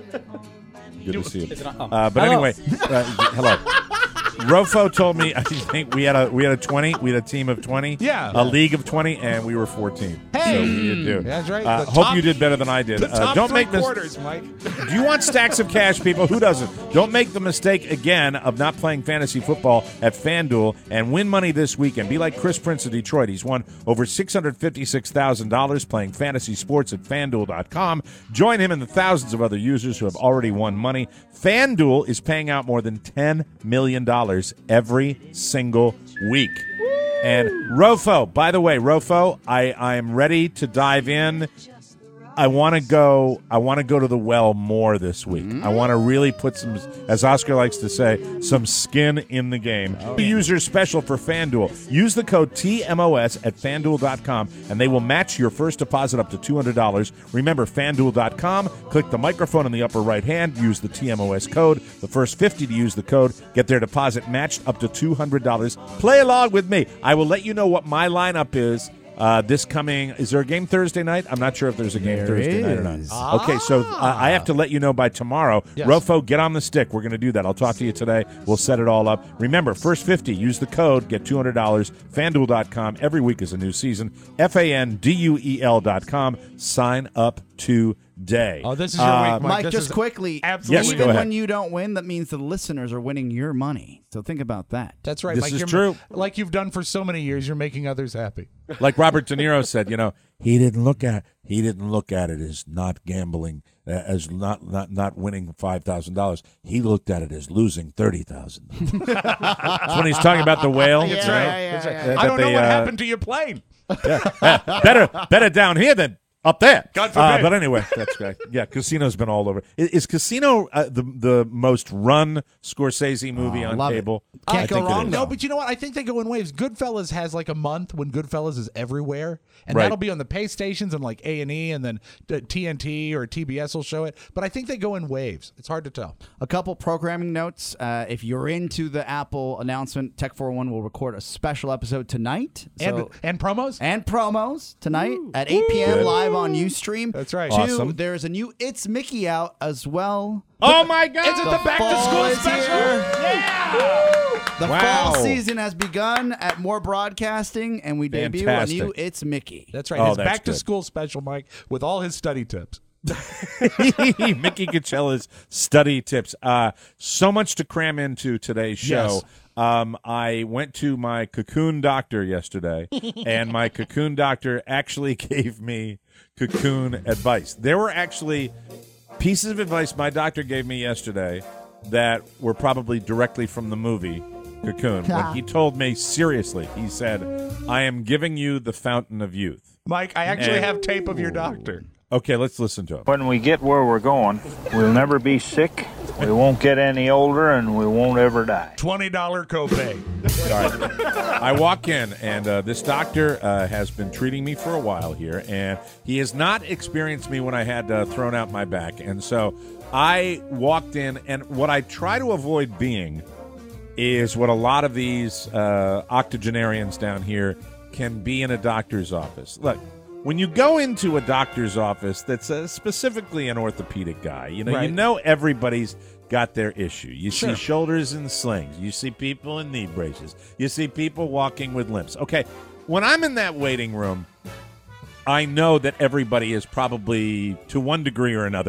Good to see you. Uh, but Hello. anyway, uh, hello. Rofo told me I think we had a we had a twenty. We had a team of twenty. Yeah. A league of twenty, and we were fourteen. Hey. So we did do. Yeah, that's right. Uh, The hope top- you did better than I did. The Uh, top don't three make mis- quarters, Mike. Do you want stacks of cash, people? Who doesn't? Don't make the mistake again of not playing fantasy football at FanDuel and win money this weekend. Be like Chris Prince of Detroit. He's won over six hundred fifty-six thousand dollars playing fantasy sports at FanDuel dot com. Join him and the thousands of other users who have already won money. FanDuel is paying out more than ten million dollars every single week. And Rofo, by the way, Rofo, I, I am ready to dive in. I want to go. I want to go to the well more this week. I want to really put some, as Oscar likes to say, some skin in the game. The user special for FanDuel. Use the code T M O S at FanDuel dot com, and they will match your first deposit up to two hundred dollars. Remember, FanDuel dot com. Click the microphone in the upper right hand. Use the T M O S code. The first fifty to use the code get their deposit matched up to two hundred dollars. Play along with me. I will let you know what my lineup is. Uh, this coming, is there a game Thursday night? I'm not sure if there's a game There Thursday night or not. is. Okay, so uh, I have to let you know by tomorrow. Yes. Rofo, get on the stick. We're going to do that. I'll talk to you today. We'll set it all up. Remember, first fifty, use the code, get two hundred dollars. FanDuel dot com. Every week is a new season. F A N D U E L dot com. Sign up today. Oh, this is your Uh, week, Mike. Mike, This just is quickly, absolutely- Yes, go even ahead. when you don't win, that means the listeners are winning your money. So think about that. That's right. This like is you're- true. Like you've done for so many years, you're making others happy. Like Robert De Niro said, you know, he didn't look at he didn't look at it as not gambling, uh, as not not not winning five thousand dollars. He looked at it as losing thirty thousand. That's when he's talking about the whale. Yeah, That's yeah, right. yeah, That's yeah, right. yeah. That I don't know they, what uh, happened to your plane. Uh, better better down here than up there. God Uh, forbid. but anyway, that's right. Yeah, Casino's been all over. Is, is Casino uh, the the most run Scorsese movie Oh, on love it. cable? Can't I go think it wrong, is. No, but you know what? I think they go in waves. Goodfellas has like a month when Goodfellas is everywhere, and Right. that'll be on the pay stations and like A and E, and then uh, T N T or T B S will show it. But I think they go in waves. It's hard to tell. A couple programming notes. Uh, if you're into the Apple announcement, Tech four oh one will record a special episode tonight. And So- and promos. and promos tonight at eight p.m. Good. live on Ustream. That's right. Two, Awesome. there's a new It's Mickey out as well. Oh my God! Is it the back to fall school is special? here. Yeah. The Wow. fall season has begun at More Broadcasting, and we debut a new Fantastic. It's Mickey. That's right. Oh, His that's back to good. school special, Mike, with all his study tips. Mickey Coachella's study tips. Uh, so much to cram into today's show. Yes. Um, I went to my cocoon doctor yesterday, and my cocoon doctor actually gave me cocoon advice. There were actually pieces of advice my doctor gave me yesterday that were probably directly from the movie Cocoon. When he told me, seriously, he said, I am giving you the fountain of youth. Mike, I actually And- have tape of your doctor. Okay, let's listen to him. When we get where we're going, we'll never be sick, we won't get any older, and we won't ever die. twenty dollars copay. All right. I walk in, and uh, this doctor uh, has been treating me for a while here, and he has not experienced me when I had uh, thrown out my back. And so I walked in, and what I try to avoid being is what a lot of these uh, octogenarians down here can be in a doctor's office. Look, when you go into a doctor's office that's uh, specifically an orthopedic guy, you know, Right. you know everybody's got their issue. You Sure. see shoulders in slings. You see people in knee braces. You see people walking with limps. Okay, when I'm in that waiting room, I know that everybody is probably, to one degree or another,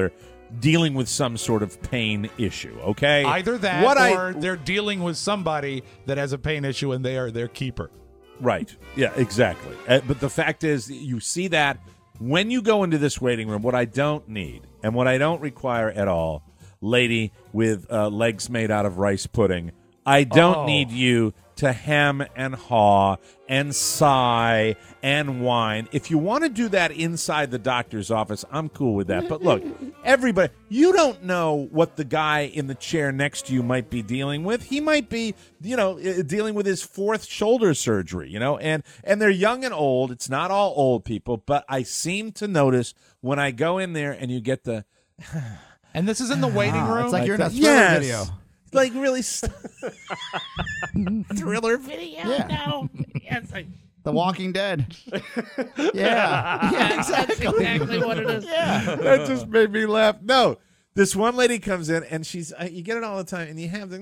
dealing with some sort of pain issue, okay? Either that what or I, they're dealing with somebody that has a pain issue and they are their keeper. Right. Yeah, exactly. Uh, but the fact is, you see that when you go into this waiting room, what I don't need and what I don't require at all, lady with uh, legs made out of rice pudding, I don't Oh. need you to hem and haw and sigh and whine. If you want to do that inside the doctor's office, I'm cool with that. But look, everybody, you don't know what the guy in the chair next to you might be dealing with. He might be, you know, uh, dealing with his fourth shoulder surgery, you know, and, and they're young and old. It's not all old people, but I seem to notice when I go in there and you get the... And this is in the waiting Ah, room? it's like you're in a the- thriller Yes. video. Like really st- Thriller video. Yeah. No. Yes, I, The Walking Dead. Yeah. Yeah, exactly. That's exactly what it is. Yeah. That just made me laugh. No, this one lady comes in and she's uh, you get it all the time, and you have the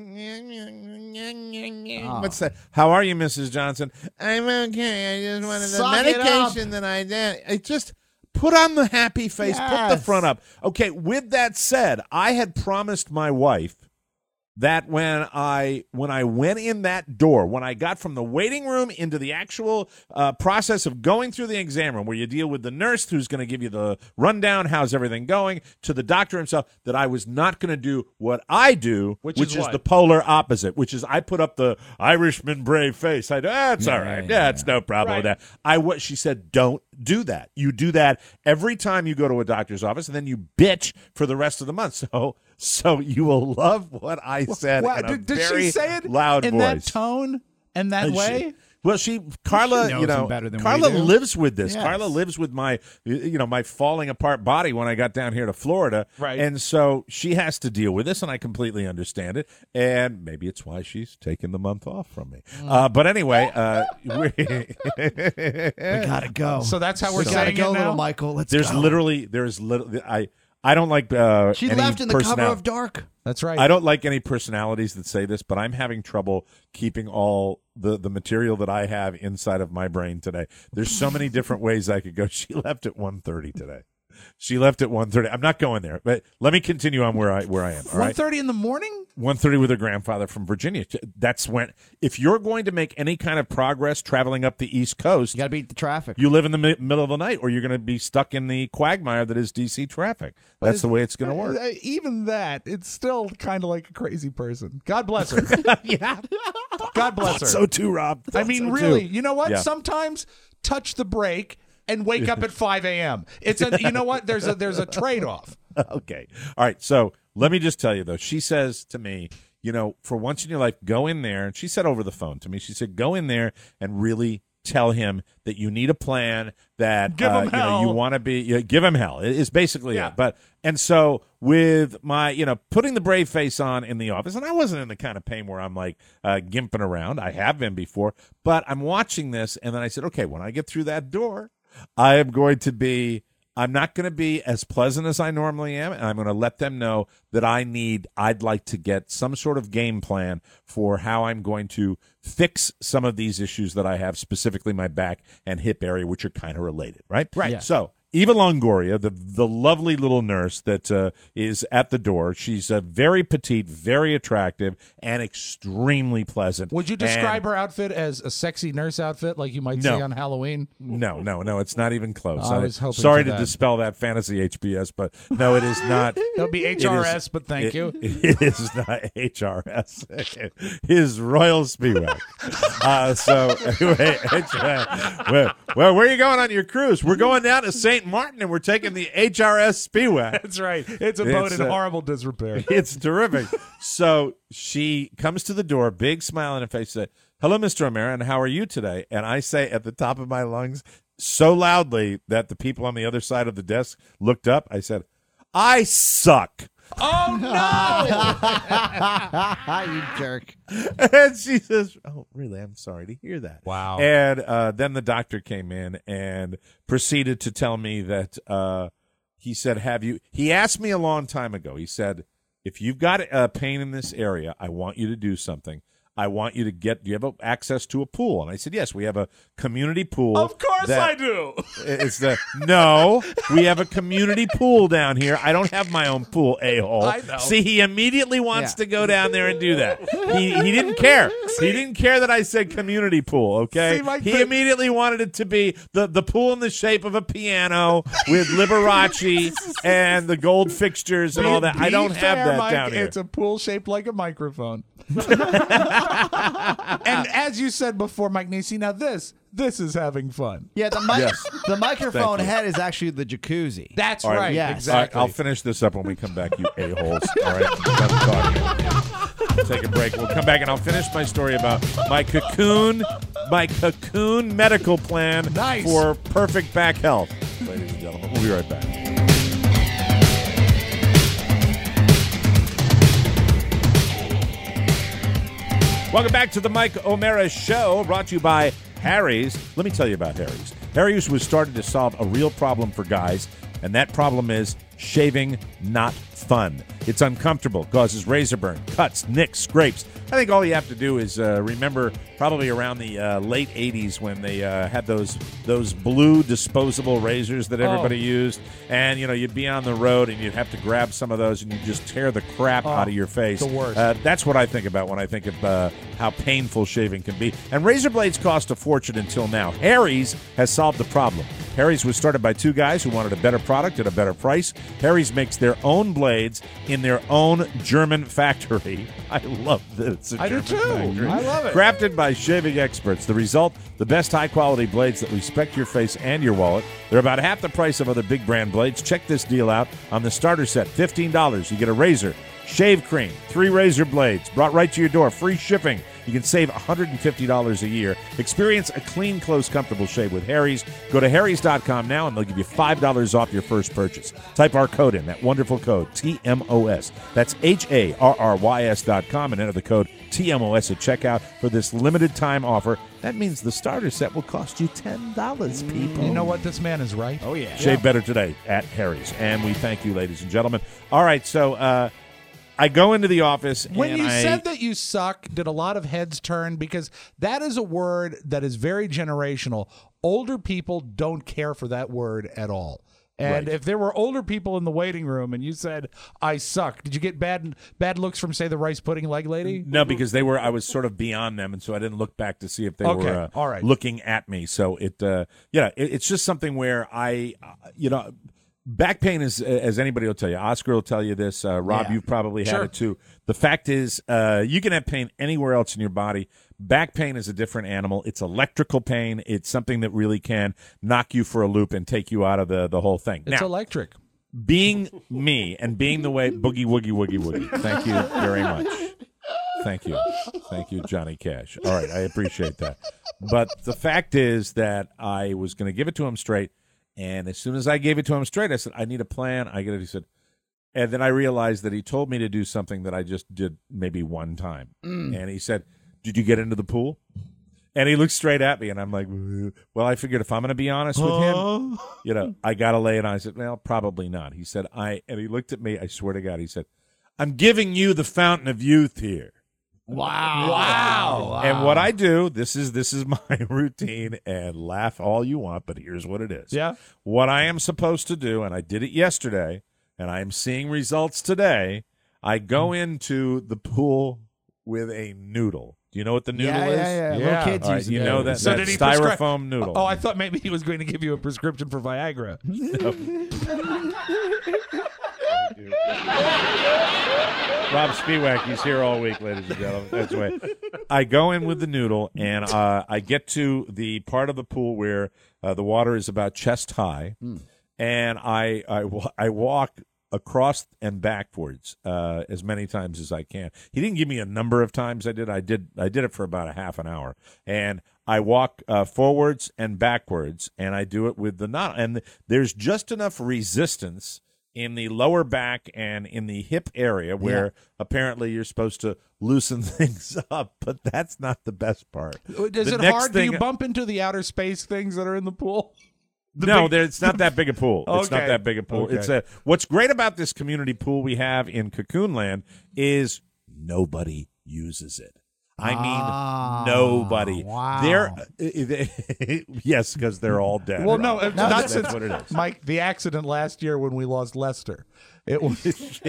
Oh. what's that? How are you, Missus Johnson? I'm okay. I just wanted the Suck it medication that I did. It just put on the happy face. Put the Yes. front up. Okay. With that said, I had promised my wife that when I when I went in that door, when I got from the waiting room into the actual uh, process of going through the exam room, where you deal with the nurse who's going to give you the rundown, how's everything going, to the doctor himself, that I was not going to do what I do, Which which, is is, what? the polar opposite, which is I put up the Irishman brave face. I do, ah, it's Yeah, all right. yeah, Yeah, it's no problem with that. I what she said, don't do that. You do that every time you go to a doctor's office, and then you bitch for the rest of the month. So so you will love what I said Wow, in a did, did very she say it loud in voice. that tone and that And way? she- well, she Carla, She knows you know, him better than we Carla do. lives with this. Yes. Carla lives with my, you know, my falling apart body when I got down here to Florida, Right. And so she has to deal with this, and I completely understand it. And maybe it's why she's taking the month off from me. Mm. Uh, but anyway, uh, we, We gotta go. So that's how we're we gotta saying go, it now? little Michael. Let's there's go. literally there's literally I I don't like uh, She any left in the cover personal- of Dark. That's right. I don't like any personalities that say this, but I'm having trouble keeping all the, the material that I have inside of my brain today. There's so many different ways I could go. She left at one thirty today. She left at one thirty. I'm not going there, but let me continue on where I where I am. All one right, thirty in the morning? one thirty with her grandfather from Virginia. That's when, if you're going to make any kind of progress traveling up the East Coast, You gotta beat the traffic. you live in the mi- middle of the night, or you're going to be stuck in the quagmire that is D C traffic. That's the way it's going to work. Uh, Even that, it's still kind of like a crazy person. God bless her. Yeah. God bless her. So too, Rob. I mean, So really, too. you know what? Yeah. Sometimes touch the brake and wake up at five a.m. It's a, you know what? There's a there's a trade off. Okay. All right. So let me just tell you, though. She says to me, you know, for once in your life, go in there. And she said over the phone to me, she said, go in there and really tell him that you need a plan, that Give uh, him you know hell. you want to be you give him hell. It is basically Yeah. it. But and so with my you know putting the brave face on in the office, and I wasn't in the kind of pain where I'm like uh, gimping around. I have been before, but I'm watching this, and then I said, okay, when I get through that door, I am going to be. I'm not going to be as pleasant as I normally am, and I'm going to let them know that I need, I'd like to get some sort of game plan for how I'm going to fix some of these issues that I have, specifically my back and hip area, which are kind of related, right? Right. Yeah. So Eva Longoria, the the lovely little nurse that uh, is at the door, she's uh, very petite, very attractive, and extremely pleasant. Would you describe And- her outfit as a sexy nurse outfit, like you might No. see on Halloween? No, no, no. It's not even close. I was hoping sorry for to that. dispel that fantasy H B S, but no, it is not. It'll be It H R S, is- but thank it- you. It is not H R S. His Royal Speedway. uh, so anyway, H- uh, well, well, where are you going on your cruise? We're going down to Saint Martin, and we're taking the H R S Speedway. That's right. It's a boat It's, in uh, horrible disrepair. It's terrific. So she comes to the door, big smile on her face, said, "Hello, Mister O'Mara, and how are you today?" And I say at the top of my lungs, so loudly that the people on the other side of the desk looked up, I said, "I suck." Oh, no! You jerk. And she says, "Oh, really? I'm sorry to hear that." Wow. And uh, then the doctor came in and proceeded to tell me that uh, he said, "Have you?" He asked me a long time ago. He said, "If you've got uh, pain in this area, I want you to do something. I want you to get, do you have access to a pool? And I said, yes, we have a community pool. Of course that- I do. It's the, no, we have a community pool down here. I don't have my own pool, a-hole. I know. See, he immediately wants Yeah. to go down there and do that. He, he didn't care. He didn't care that I said community pool, okay? See, Mike, he the- immediately wanted it to be the, the pool in the shape of a piano with Liberace and the gold fixtures and all that. I Be don't fair, have that Mike, down here. It's a pool shaped like a microphone. And as you said before, Mike Nisi, now this, this is having fun. Yeah, the mic- Yes. the microphone Thank you. head is actually the jacuzzi. That's All right. yes. Exactly. All right, I'll finish this up when we come back, you a-holes. All right, I'm done talking. Take a break. We'll come back and I'll finish my story about my cocoon, my cocoon medical plan Nice. for perfect back health. Ladies and gentlemen, we'll be right back. Welcome back to the Mike O'Mara Show, brought to you by Harry's. Let me tell you about Harry's. Harry's was started to solve a real problem for guys, and that problem is shaving not fun. It's uncomfortable, causes razor burn, cuts, nicks, scrapes. I think all you have to do is uh, remember probably around the uh, late eighties when they uh, had those those blue disposable razors that everybody Oh. used, and you know you'd be on the road and you'd have to grab some of those and you just tear the crap Oh, out of your face. the worst. Uh, that's what I think about when I think of uh, how painful shaving can be. And razor blades cost a fortune until now. Harry's has solved the problem. Harry's was started by two guys who wanted a better product at a better price. Harry's makes their own blades in their own German factory. I love that it's a I do German too. factory. I love it. Crafted by shaving experts. The result, the best high-quality blades that respect your face and your wallet. They're about half the price of other big brand blades. Check this deal out on the starter set, fifteen dollars. You get a razor, shave cream, three razor blades, brought right to your door, free shipping. You can save one hundred fifty dollars a year. Experience a clean, close, comfortable shave with Harry's. Go to harrys dot com now, and they'll give you five dollars off your first purchase. Type our code in, that wonderful code, T M O S. That's H A R R Y S dot com, and enter the code T M O S at checkout for this limited time offer. That means the starter set will cost you ten dollars, people. You know what? This man is right. Oh, yeah. Shave better today at Harry's. And we thank you, ladies and gentlemen. All right, so uh, I go into the office. When and you I, said that you suck, did a lot of heads turn? Because that is a word that is very generational. Older people don't care for that word at all. And Right. if there were older people in the waiting room and you said, I suck, did you get bad bad looks from, say, the rice pudding leg lady? No, because they were. I was sort of beyond them, and so I didn't look back to see if they Okay, were uh, all right. looking at me. So it, uh, yeah, it, it's just something where I, uh, you know, back pain is, as anybody will tell you. Oscar will tell you this. Uh, Rob, Yeah. you've probably had Sure. it too. The fact is, uh, you can have pain anywhere else in your body. Back pain is a different animal. It's electrical pain. It's something that really can knock you for a loop and take you out of the the whole thing. It's now, electric. being me and being the way boogie woogie woogie woogie. Thank you very much. Thank you. Thank you, Johnny Cash. All right, I appreciate that. But the fact is that I was going to give it to him straight, and as soon as I gave it to him straight, I said, I need a plan. I get it. He said, and then I realized that he told me to do something that I just did maybe one time. Mm. And he said, did you get into the pool? And he looked straight at me, and I'm like, well, I figured if I'm going to be honest with him, you know, I got to lay it on. I said, well, probably not. He said, I, and he looked at me, I swear to God, he said, I'm giving you the fountain of youth here. Wow. Wow. And what I do, this is this is my routine, and laugh all you want, but here's what it is. Yeah. What I am supposed to do, and I did it yesterday, and I am seeing results today, I go into the pool with a noodle. Do you know what the noodle Yeah, is? yeah, yeah. Little Yeah. kids All right, use you it. know that, So that did he prescri- styrofoam noodle. Oh, I thought maybe he was going to give you a prescription for Viagra. Rob Spiewak, he's here all week, ladies and gentlemen. That's right. I go in with the noodle, and uh, I get to the part of the pool where uh, the water is about chest high, Mm. and I, I, wa- I walk across and backwards uh, as many times as I can. He didn't give me a number of times I did. I did I did it for about a half an hour, and I walk uh, forwards and backwards, and I do it with the knot. And there's just enough resistance in the lower back and in the hip area where Yeah. apparently you're supposed to loosen things up, but that's not the best part. Is The it next hard? thing- Do you bump into the outer space things that are in the pool? The no, big- there, it's not that big a pool. It's not Okay. that big a pool. Okay. It's a. What's great about this community pool we have in Cocoon Land is nobody uses it. I mean, Ah, nobody. wow. They're yes, because they're all dead. Well, no, Rob. not that's, since that's what it is. Mike. The accident last year when we lost Lester. It was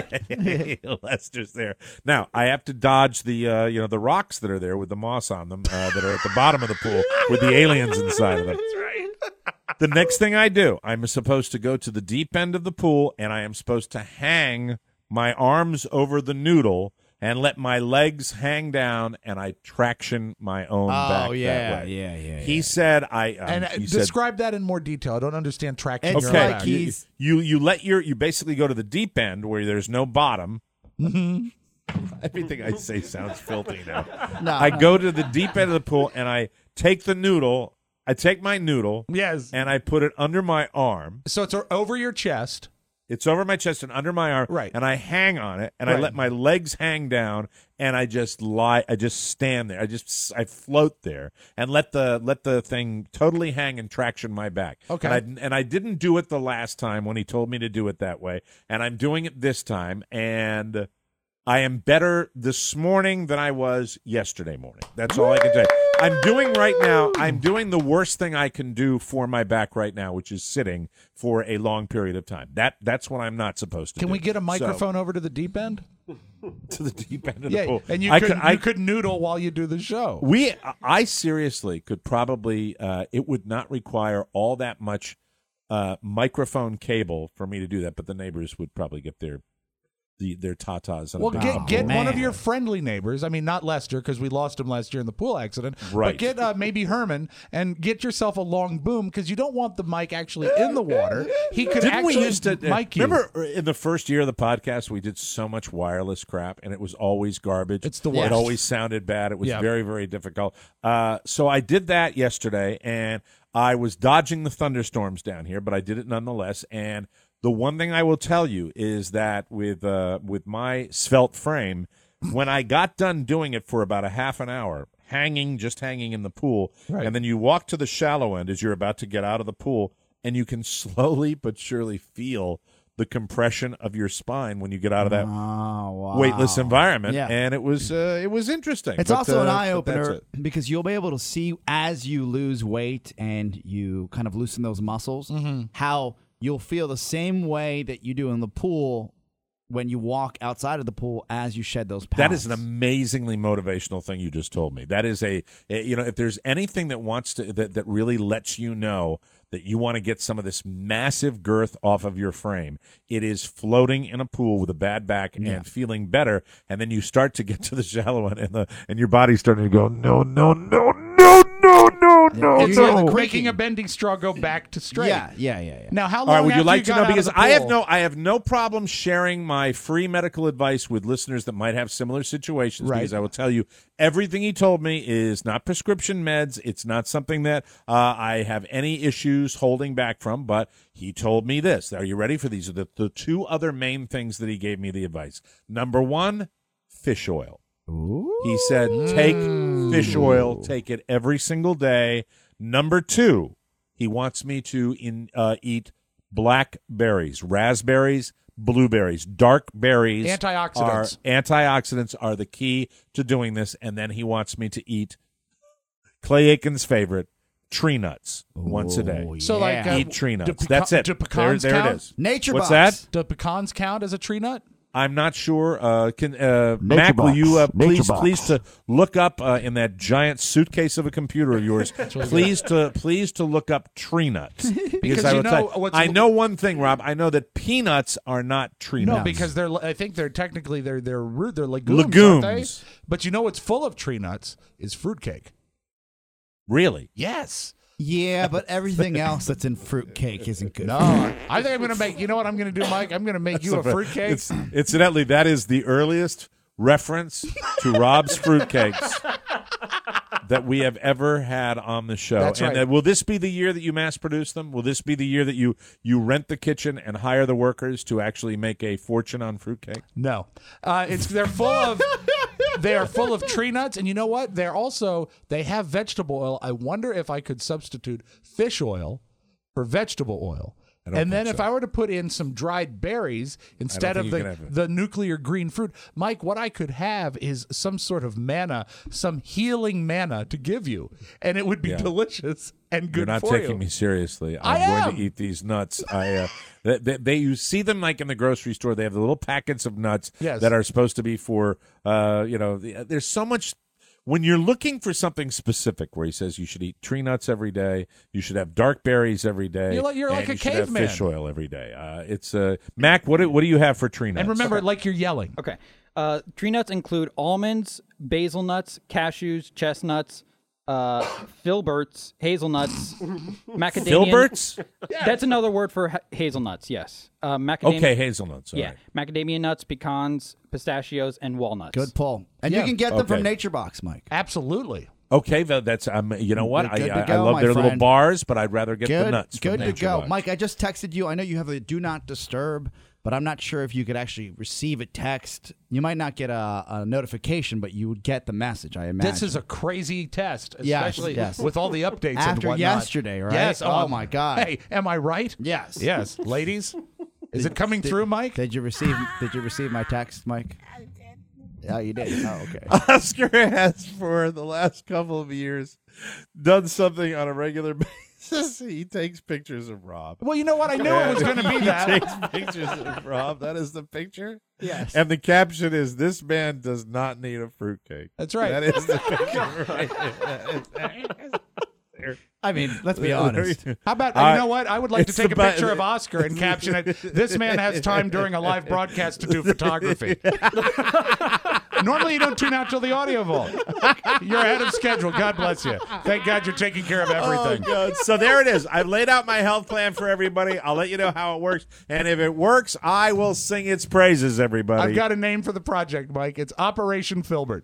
Lester's there. Now I have to dodge the uh, you know the rocks that are there with the moss on them uh, that are at the bottom of the pool with the aliens inside of them. That's right. The next thing I do, I'm supposed to go to the deep end of the pool, and I am supposed to hang my arms over the noodle and let my legs hang down, and I traction my own Oh, back yeah, that way. yeah, yeah, He yeah. said, "I." Um, and uh, he said, describe that in more detail. I don't understand traction. It's your okay, back. like you, he's- you you let your you basically go to the deep end where there's no bottom. Mm-hmm. Everything I say sounds filthy now. No. I go to the deep end of the pool and I take the noodle. I take my noodle. Yes. And I put it under my arm. So it's over your chest. It's over my chest and under my arm. Right. And I hang on it and Right. I let my legs hang down and I just lie. I just stand there. I just I float there and let the let the thing totally hang and traction my back. Okay. And I, and I didn't do it the last time when he told me to do it that way. And I'm doing it this time. And I am better this morning than I was yesterday morning. That's all I can tell you. I'm doing right now, I'm doing the worst thing I can do for my back right now, which is sitting for a long period of time. That That's what I'm not supposed to Can do. we get a So- microphone over to the deep end? to the deep end of Yeah, the pool. and you I could, could, you I, could noodle while you do the show. we, I seriously could probably, uh, it would not require all that much uh, microphone cable for me to do that, but the neighbors would probably get their the, their tatas. on a Well, big get bump. get one of man. your friendly neighbors. I mean, not Lester, because we lost him last year in the pool accident. Right. But get uh, maybe Herman and get yourself a long boom, because you don't want the mic actually in the water. He could Didn't actually we used to mic you. remember in the first year of the podcast we did so much wireless crap and it was always garbage. It's the It worst. always sounded bad. It was Yeah. very very difficult. Uh, so I did that yesterday and I was dodging the thunderstorms down here, but I did it nonetheless. And the one thing I will tell you is that with uh, with my svelte frame, when I got done doing it for about a half an hour, hanging, just hanging in the pool, Right. and then you walk to the shallow end as you're about to get out of the pool, and you can slowly but surely feel the compression of your spine when you get out of that Oh, wow. weightless environment. Yeah. And it was uh, it was interesting. It's But, also an uh, eye but that's opener it. because you'll be able to see as you lose weight and you kind of loosen those muscles, Mm-hmm. how you'll feel the same way that you do in the pool when you walk outside of the pool as you shed those pounds. That is an amazingly motivational thing you just told me. That is a, a you know, if there's anything that wants to that, that really lets you know that you want to get some of this massive girth off of your frame, it is floating in a pool with a bad back Yeah. and feeling better, and then you start to get to the shallow end, and the and your body's starting to go, no, no, no, no, no, no, no, It's no. like making a bending straw go back to straight. Yeah, yeah, yeah, yeah. Now, how long All right, would you after like to got know? out of Because the I have pool- no, I have no problem sharing my free medical advice with listeners that might have similar situations. Right. Because I will tell you, everything he told me is not prescription meds. It's not something that uh, I have any issues holding back from. But he told me this. Are you ready for these? Are the, the two other main things that he gave me the advice. Number one, fish oil. He said, take fish oil, take it every single day. Number two, he wants me to in, uh, eat blackberries, raspberries, blueberries, dark berries. Antioxidants. Are, antioxidants are the key to doing this. And then he wants me to eat Clay Aiken's favorite, tree nuts, once a day. So, like, uh, eat tree do nuts. peca- That's it. do There, pecans there count? it is. Nature What's Box. that? Do pecans count as a tree nut? I'm not sure. Uh, can uh, Nature Mac, will Box. you uh, Nature please, Box. please to look up uh, in that giant suitcase of a computer of yours, please to please to look up tree nuts Because I you will know tell what's- I know one thing, Rob. I know that peanuts are not tree No, nuts. because they're. I think they're technically they're they're root. They're legumes. Legumes. Aren't they? But you know what's full of tree nuts is fruitcake. Really? Yes. Yeah, but everything else that's in fruitcake isn't good. No, I think I'm going to make. You know what I'm going to do, Mike? I'm going to make you a fruitcake. It's, incidentally, that is the earliest reference to Rob's fruitcakes that we have ever had on the show. That's and right. uh, will this be the year that you mass produce them? Will this be the year that you you rent the kitchen and hire the workers to actually make a fortune on fruitcake? No, uh, it's they're full of they are full of tree nuts, and you know what? They're also they have vegetable oil. I wonder if I could substitute fish oil for vegetable oil And then think if so. I were to put in some dried berries instead of think you can the, have it. the nuclear green fruit, Mike, what I could have is some sort of manna, some healing manna to give you, and it would be Yeah. delicious and good You're not for taking you. me seriously. I I'm going am. to eat these nuts. I uh, they, they, they you see them like in the grocery store. They have the little packets of nuts Yes. that are supposed to be for uh, you know. The, there's so much. When you're looking for something specific, where he says you should eat tree nuts every day, you should have dark berries every day, You're like- you're and like a you should have caveman. fish oil every day. Uh, it's uh, Mac. What do, what do you have for tree nuts? And remember, like you're yelling. Okay. Uh, tree nuts include almonds, basil nuts, cashews, chestnuts, uh, filberts, hazelnuts, macadamia. Filberts? That's another word for ha- hazelnuts. Yes. Uh, macadamia. Okay, hazelnuts. all Yeah, right. macadamia nuts, pecans, pistachios, and walnuts. Good pull. And Yeah. you can get them from Okay. Nature Box, Mike. Absolutely. Okay, tha- that's um, you know what? We're good I, to I, I go, love my their little friend. bars, but I'd rather get Good, the nuts. from good to Nature go. Box. Mike, I just texted you. I know you have a do not disturb, but I'm not sure if you could actually receive a text. You might not get a, a notification, but you would get the message, I imagine. This is a crazy test, Yes, especially yes. with all the updates and After whatnot. yesterday, right? Yes. Oh, my God. Hey, am I right? Yes. Yes, ladies. Is it coming Did- through, Mike? Did you receive Did you receive my text, Mike? I did. Oh, you did. Oh, okay. Oscar has for the last couple of years done something on a regular basis. He takes pictures of Rob. Well, you know what? I knew it was going to be He that. takes pictures of Rob. That is the picture. Yes. And the caption is, "This man does not need a fruitcake." That's right. That is the picture. Right. I mean, let's be honest. How about, Uh, you know what? I would like to it's take the a bu- picture of Oscar and caption it, "This man has time during a live broadcast to do photography." Normally you don't tune out till the audio vault. You're ahead of schedule. God bless you. Thank God you're taking care of everything. Oh, God. So there it is. I've laid out my health plan for everybody. I'll let you know how it works. And if it works, I will sing its praises, everybody. I've got a name for the project, Mike. It's Operation Filbert.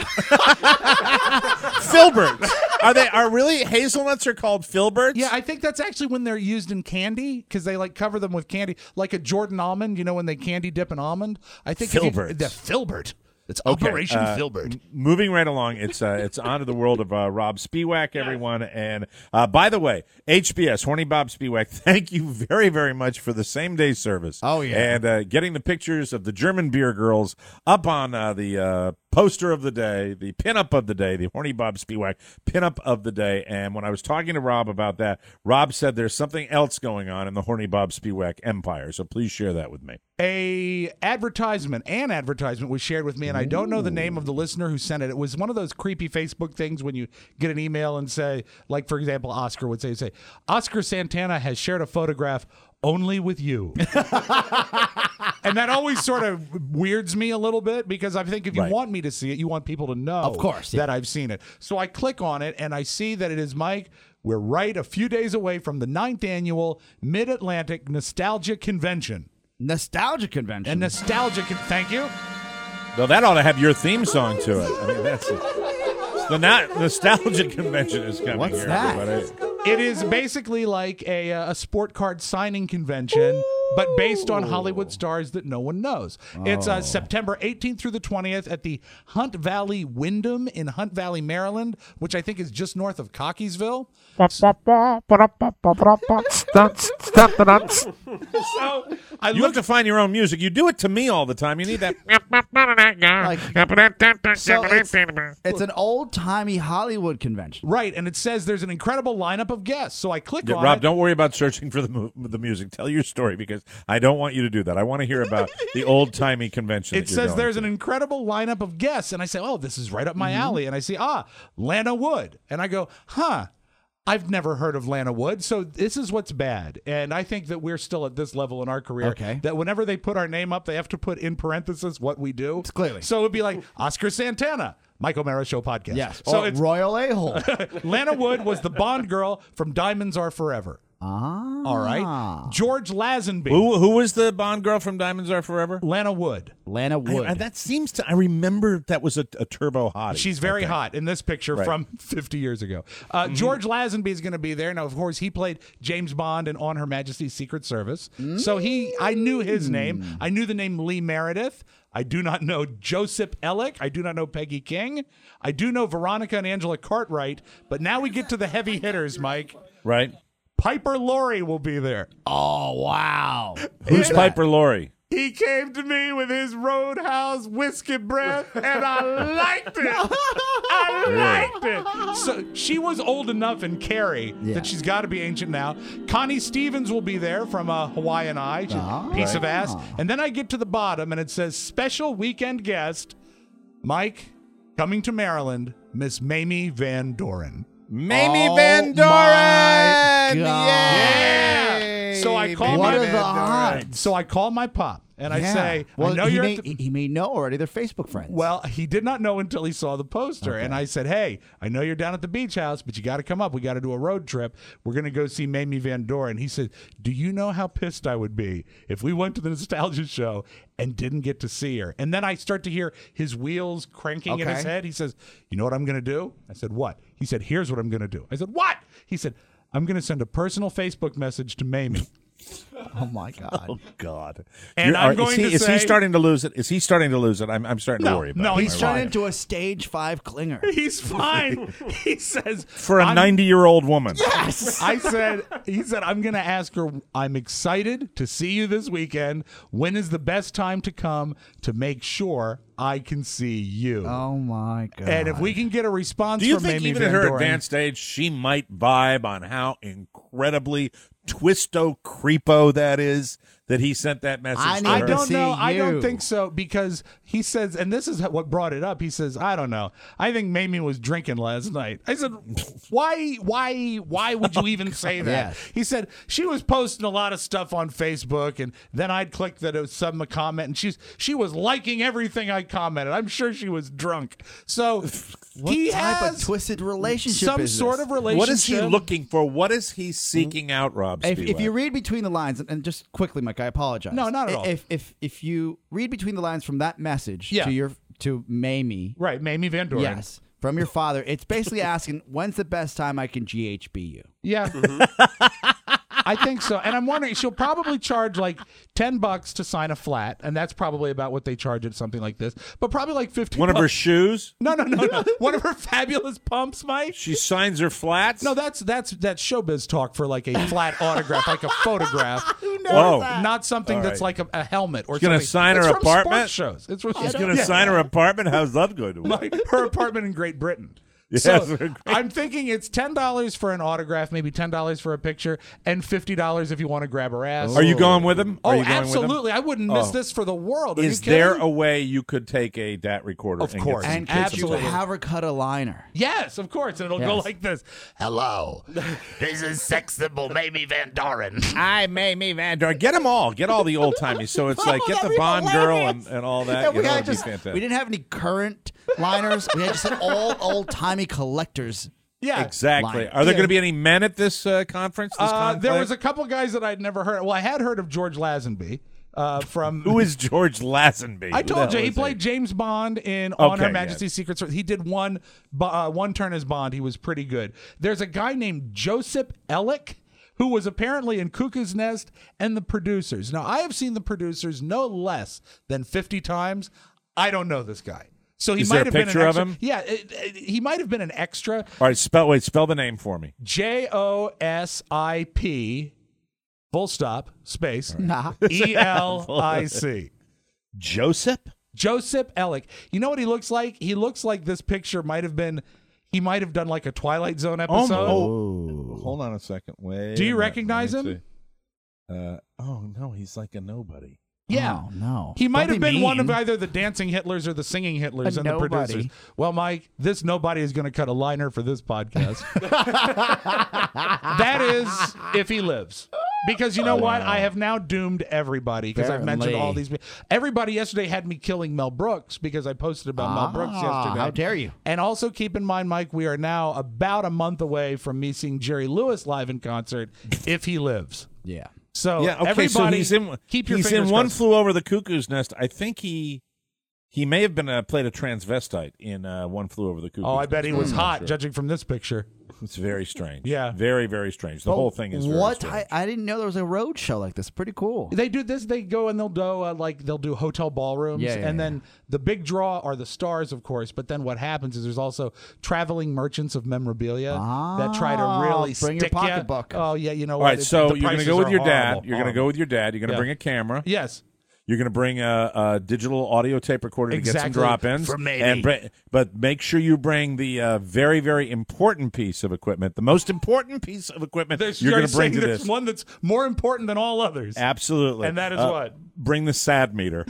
Filberts. Are they are really hazelnuts are called filberts? Yeah, I think that's actually when they're used in candy because they like cover them with candy, like a Jordan almond. You know when they candy dip an almond. I think if you- Filberts. the Filbert. It's Okay, Operation uh, Filbert. m- Moving right along, it's uh, it's on to the world of uh, Rob Spiewak, everyone. And uh, by the way, H B S, Horny Bob Spiewak, thank you very, very much for the same day service. Oh, yeah. And uh, getting the pictures of the German beer girls up on uh, the uh, poster of the day, the pinup of the day, the Horny Bob Spiewak pinup of the day. And when I was talking to Rob about that, Rob said there's something else going on in the Horny Bob Spiewak empire. So please share that with me. A advertisement, an advertisement was shared with me, and I don't know the name of the listener who sent it. It was one of those creepy Facebook things when you get an email and say, like, for example, Oscar would say, say, Oscar Santana has shared a photograph only with you. And that always sort of weirds me a little bit because I think if you Right. want me to see it, you want people to know Of course, yeah. that I've seen it. So I click on it, and I see that it is Mike. We're right a few days away from the ninth annual Mid-Atlantic Nostalgia Convention. Nostalgia convention. And nostalgia, con- thank you. Well, that ought to have your theme song to it. I mean, that's it. The na- nostalgia convention is coming What's here, that? everybody. It is basically like a, uh, a sport card signing convention, but based on Hollywood stars that no one knows. It's uh, September eighteenth through the twentieth at the Hunt Valley Wyndham in Hunt Valley, Maryland, which I think is just north of Cockeysville. So I You have to find your own music. You do it to me all the time. You need that. So it's, it's an old timey Hollywood convention. Right, and it says there's an incredible lineup of guests. So I click Yeah, on Rob, it. don't worry about searching for the mu- the music. Tell your story because I don't want you to do that. I want to hear about the old timey convention. It that you're says going there's to. an incredible lineup of guests, and I say, "Oh, this is right up my Mm-hmm. alley." And I see, ah, Lana Wood, and I go, "Huh." I've never heard of Lana Wood, so this is what's bad. And I think that we're still at this level in our career. Okay. That whenever they put our name up, they have to put in parentheses what we do. Clearly. So it'd be like Oscar Santana, Mike O'Mara Show podcast. Yes. So Or it's Royal A-hole. Lana Wood was the Bond girl from Diamonds Are Forever. Ah. All right. George Lazenby. Who who was the Bond girl from Diamonds Are Forever? Lana Wood. Lana Wood. I, I, that seems to. I remember that was a, a turbo hottie. She's very I think. hot in this picture Right. from fifty years ago. Uh, Mm-hmm. George Lazenby is going to be there. Now, of course, he played James Bond in On Her Majesty's Secret Service. So he, I knew his name. I knew the name Lee Meredith. I do not know Joseph Ellick. I do not know Peggy King. I do know Veronica and Angela Cartwright. But now we get to the heavy hitters, Mike. Right. Piper Laurie will be there. Oh, wow. Who's Piper Laurie? He came to me with his Roadhouse whiskey breath, and I liked it. I liked it. So she was old enough in Carrie Yeah. that she's got to be ancient now. Connie Stevens will be there from uh, Hawaiian Eye. She's a piece right. of ass. And then I get to the bottom, and it says, special weekend guest, Mike, coming to Maryland, Miss Mamie Van Doren. Mamie Oh, Van my Doren! God. Yeah. So I call What my are the odds? So I call my pop and I Yeah. say, well, I know he you're may, at the, he may know already. They're Facebook friends. well, he did not know until he saw the poster. And I said, hey, I know you're down at the beach house, but you got to come up. We got to do a road trip. We're going to go see Mamie Van Doren. He said, do you know how pissed I would be if we went to the Nostalgia Show and didn't get to see her? And then I start to hear his wheels cranking in his Okay. head. He says, you know what I'm going to do? I said, what? He said, here's what I'm going to do. I said, what? He said, I'm going to send a personal Facebook message to Mamie. Oh my God. Oh God! And You're- I'm are- going is he, to is he say- starting to lose it? Is he starting to lose it? I'm I'm starting to No, worry about. no, it. he's My Turn fine. wife. into a stage five clinger. He's fine. He says for a I'm- ninety-year-old woman. Yes. I said, he said, I'm going to ask her, I'm excited to see you this weekend. When is the best time to come to make sure I can see you? Oh my God. And if we can get a response Do you from think Mamie even Van at her Doren, advanced age, she might vibe on how incredibly twisto creepo that is that he sent that message I to need I her? to don't see know. I don't you. think so because he says, and this is what brought it up. He says, I don't know. I think Mamie was drinking last night. I said, why, why, why would you even say that? Yes. He said she was posting a lot of stuff on Facebook, and then I'd click that it was some comment, and she's she was liking everything I commented. I'm sure she was drunk. So What he type has of twisted relationship some is sort this? of relationship. What is he looking for? What is he seeking out, Rob? If, if Spiewak? you read between the lines, and- and just quickly, Mike, I apologize. No, not at all. If if if you read between the lines from that message Yeah. to your to Mamie, Right, Mamie Van Doren. yes, from your father, it's basically asking when's the best time I can G H B you. Yeah. I think so. And I'm wondering, she'll probably charge like ten bucks to sign a flat, and that's probably about what they charge at something like this. But probably like fifteen One of her bucks. shoes? No, no, no, no. One of her fabulous pumps, Mike. She signs her flats? No, that's that's that's showbiz talk for like a flat autograph, like a photograph. Whoa. Not something All that's right. like a, a helmet or She's gonna something. sign her It's from apartment? sports shows. It's from, She's I going to don't- sign yeah. her apartment? How's that going to work? My, her apartment in Great Britain. Yes, So great. I'm thinking it's ten dollars for an autograph, maybe ten dollars for a picture, and fifty dollars if you want to grab her ass. Are you going with him? Oh, Are you going with him? absolutely! I wouldn't miss Oh. this for the world. Are Is you kidding? there a way you could take a D A T recorder? Of and course. get some And kids could you Absolutely. have her cut a liner? Yes, of course. And it'll go Yes. like this. Hello, this is sex symbol Mamie Van Doren. I Mamie Van Doren. Get them all. Get all the old timey. So it's like get the Bond girl and, and all that. Yeah, you we, know, had it'd be just, fantastic. we didn't have any current liners. We had just an all old timey collectors. Yeah, Exactly. Line. Are there Yeah. going to be any men at this uh, conference? This Uh, there conclave? was a couple guys that I'd never heard. Well, I had heard of George Lazenby. Uh, from Who is George Lazenby? I Who the told you hell he is played James Bond in On Okay, Her yeah. Majesty's Secret Service. He did one uh, one turn as Bond. He was pretty good. There's a guy named Joseph Ellick who was apparently in Cuckoo's Nest and The Producers. Now, I have seen The Producers no less than fifty times. I don't know this guy. So he Is might there a have been picture an of extra. him? Yeah, it, it, he might have been an extra. All right, spell wait, spell the name for me. J O S I P full stop space Nah. E L I C. Joseph? Joseph Ellick. You know what he looks like? He looks like this picture might have been, he might have done like a Twilight Zone episode. Oh, hold on a second. Wait. Do you a minute. recognize Let me him? see. Uh, oh, no, he's like a nobody. Yeah. Oh, no. He might Don't have be been one of mean. either the dancing Hitlers or the singing Hitlers A and the nobody. producers. Well, Mike, this nobody is going to cut a liner for this podcast. That is if he lives. Because you know what? I have now doomed everybody because I've mentioned Apparently. all these. Everybody yesterday had me killing Mel Brooks because I posted about Mel Brooks Ah, yesterday. how dare you. And also keep in mind, Mike, we are now about a month away from me seeing Jerry Lewis live in concert if he lives. Yeah. So yeah, okay, everybody, so he's in keep your he's fingers in One crossed. Flew Over the Cuckoo's Nest. I think he he may have been uh, played a transvestite in uh, One Flew Over the Cuckoo's Oh, I Nest. bet he was I'm not hot, sure. judging from this picture. It's very strange. Yeah. Very, very strange. The But whole thing is very what? strange. I, I didn't know there was a road show like this. Pretty cool. They do this. They go and they'll do uh, like they'll do hotel ballrooms, Yeah, yeah, and yeah. then the big draw are the stars, of course. But then what happens is there's also traveling merchants of memorabilia that try to really bring your stick ya. pocketbook. Oh yeah, you know All what? right, It's- so the you're going to prices go with are your dad. horrible, You're going to go horrible. with your dad. You're going to Yeah. bring a camera. Yes. You're going to bring a, a digital audio tape recorder to get some Exactly. drop-ins. For maybe. And bring, but make sure you bring the uh, very, very important piece of equipment, the most important piece of equipment There's, you're going to bring saying to there's this. one that's more important than all others. Absolutely. And that is Uh, what? Bring the sad meter.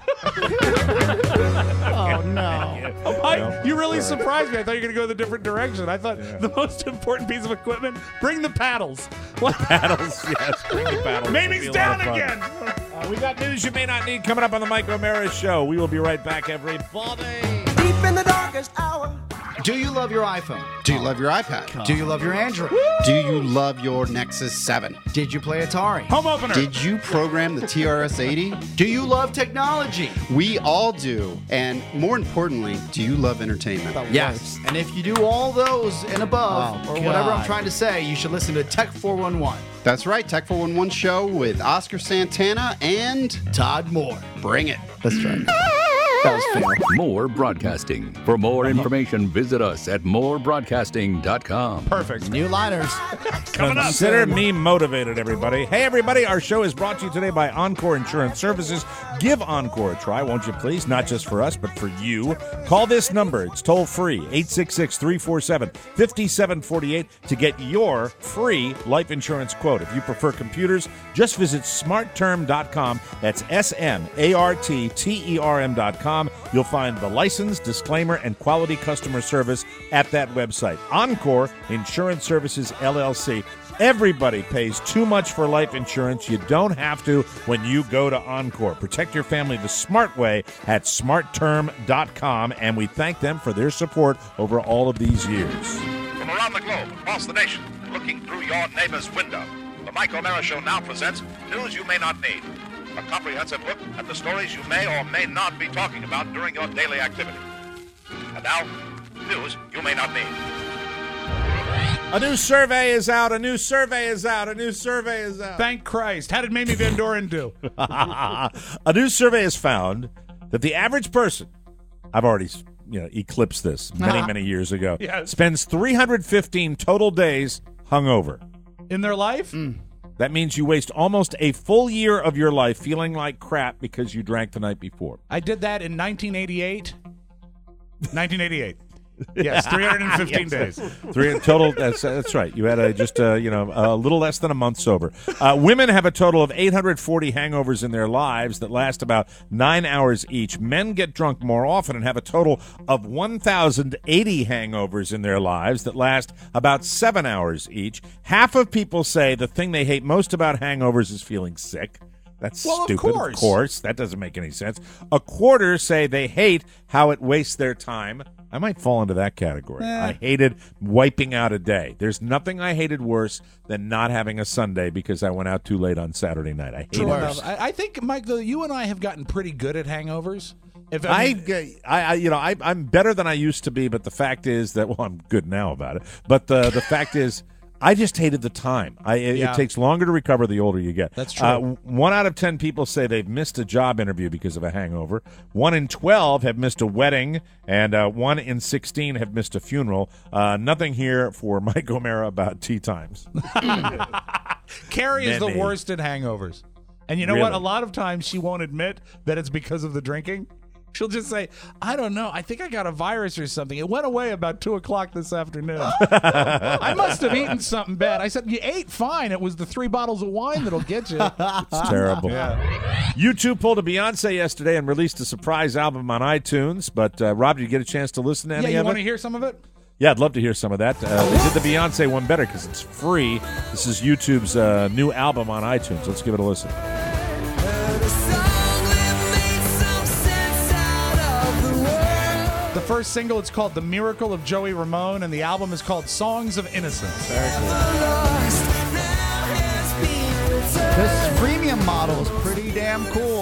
Oh no! Oh, I, you really surprised me. I thought you were going to go in a different direction. I thought the most important piece of equipment, bring the paddles. What? Paddles, yes. Bring the paddles. Mamie's It'll be a lot down of fun. again. Uh, we got news you may not need coming up on the Mike O'Mara Show. We will be right back, everybody. Deep in the darkest hour. Do you love your iPhone? Do you love your iPad? Do you love your Android? Do you love your Nexus seven? Did you play Atari? Home opener. Did you program the T R S eighty? Do you love technology? We all do. And more importantly, do you love entertainment? Yes. And if you do all those and above, Oh, or whatever I'm God. trying to say, you should listen to Tech four one one. That's right, Tech four one one show with Oscar Santana and Todd Moore. Bring it. That's right. That was fair. More broadcasting. For more information, visit us at more broadcasting dot com. Perfect. New liners. Coming up. Consider me motivated, everybody. Hey, everybody, our show is brought to you today by Encore Insurance Services. Give Encore a try, won't you please? Not just for us, but for you. Call this number. It's toll-free, eight six six, three four seven, five seven four eight to get your free life insurance quote. If you prefer computers, just visit smart term dot com. That's S M A R T T E R M dot com. You'll find the license, disclaimer, and quality customer service at that website. Encore Insurance Services, L L C. Everybody pays too much for life insurance. You don't have to when you go to Encore. Protect your family the smart way at smart term dot com, and we thank them for their support over all of these years. From around the globe, across the nation, looking through your neighbor's window, the Mike O'Mara Show now presents news you may not need. A comprehensive look at the stories you may or may not be talking about during your daily activity. And now, news you may not need. A new survey is out. A new survey is out. A new survey is out. Thank Christ. How did Mamie Van Doren do? A new survey has found that the average person, I've already you know eclipsed this many, many years ago, Yes. spends three hundred fifteen total days hungover. In their life? That means you waste almost a full year of your life feeling like crap because you drank the night before. I did that in nineteen eighty-eight. nineteen eighty-eight. Yes, three hundred fifteen Yes. days. Three total. That's that's right. You had a, just uh, you know a little less than a month sober. Uh, women have a total of eight hundred forty hangovers in their lives that last about nine hours each. Men get drunk more often and have a total of one thousand eighty hangovers in their lives that last about seven hours each. Half of people say the thing they hate most about hangovers is feeling sick. That's Well, of stupid. course. Of course, that doesn't make any sense. A quarter say they hate how it wastes their time. I might fall into that category. Eh. I hated wiping out a day. There's nothing I hated worse than not having a Sunday because I went out too late on Saturday night. I hated True it. enough. I, I think, Mike, though, you and I have gotten pretty good at hangovers. If I, mean- I, I, you know, I, I'm better than I used to be, but the fact is that, well, I'm good now about it. But the the fact is, I just hated the time. I, it, Yeah. it takes longer to recover the older you get. That's true. Uh, one out of ten people say they've missed a job interview because of a hangover. One in twelve have missed a wedding, and uh, one in sixteen have missed a funeral. Uh, nothing here for Mike O'Mara about tea times. Carrie is the Many. worst at hangovers. And you know what? Really? A lot of times she won't admit that it's because of the drinking. She'll just say, I don't know. I think I got a virus or something. It went away about two o'clock this afternoon. I must have eaten something bad. I said, you ate fine. It was the three bottles of wine that'll get you. It's terrible. Yeah. U two pulled a Beyonce yesterday and released a surprise album on iTunes. But, uh, Rob, did you get a chance to listen to any Yeah, you of want it? to hear some of it? Yeah, I'd love to hear some of that. Uh, they did the Beyonce one better because it's free. This is YouTube's uh, new album on iTunes. Let's give it a listen. The first single is called The Miracle of Joey Ramone, and the album is called Songs of Innocence. This freemium model is pretty damn cool.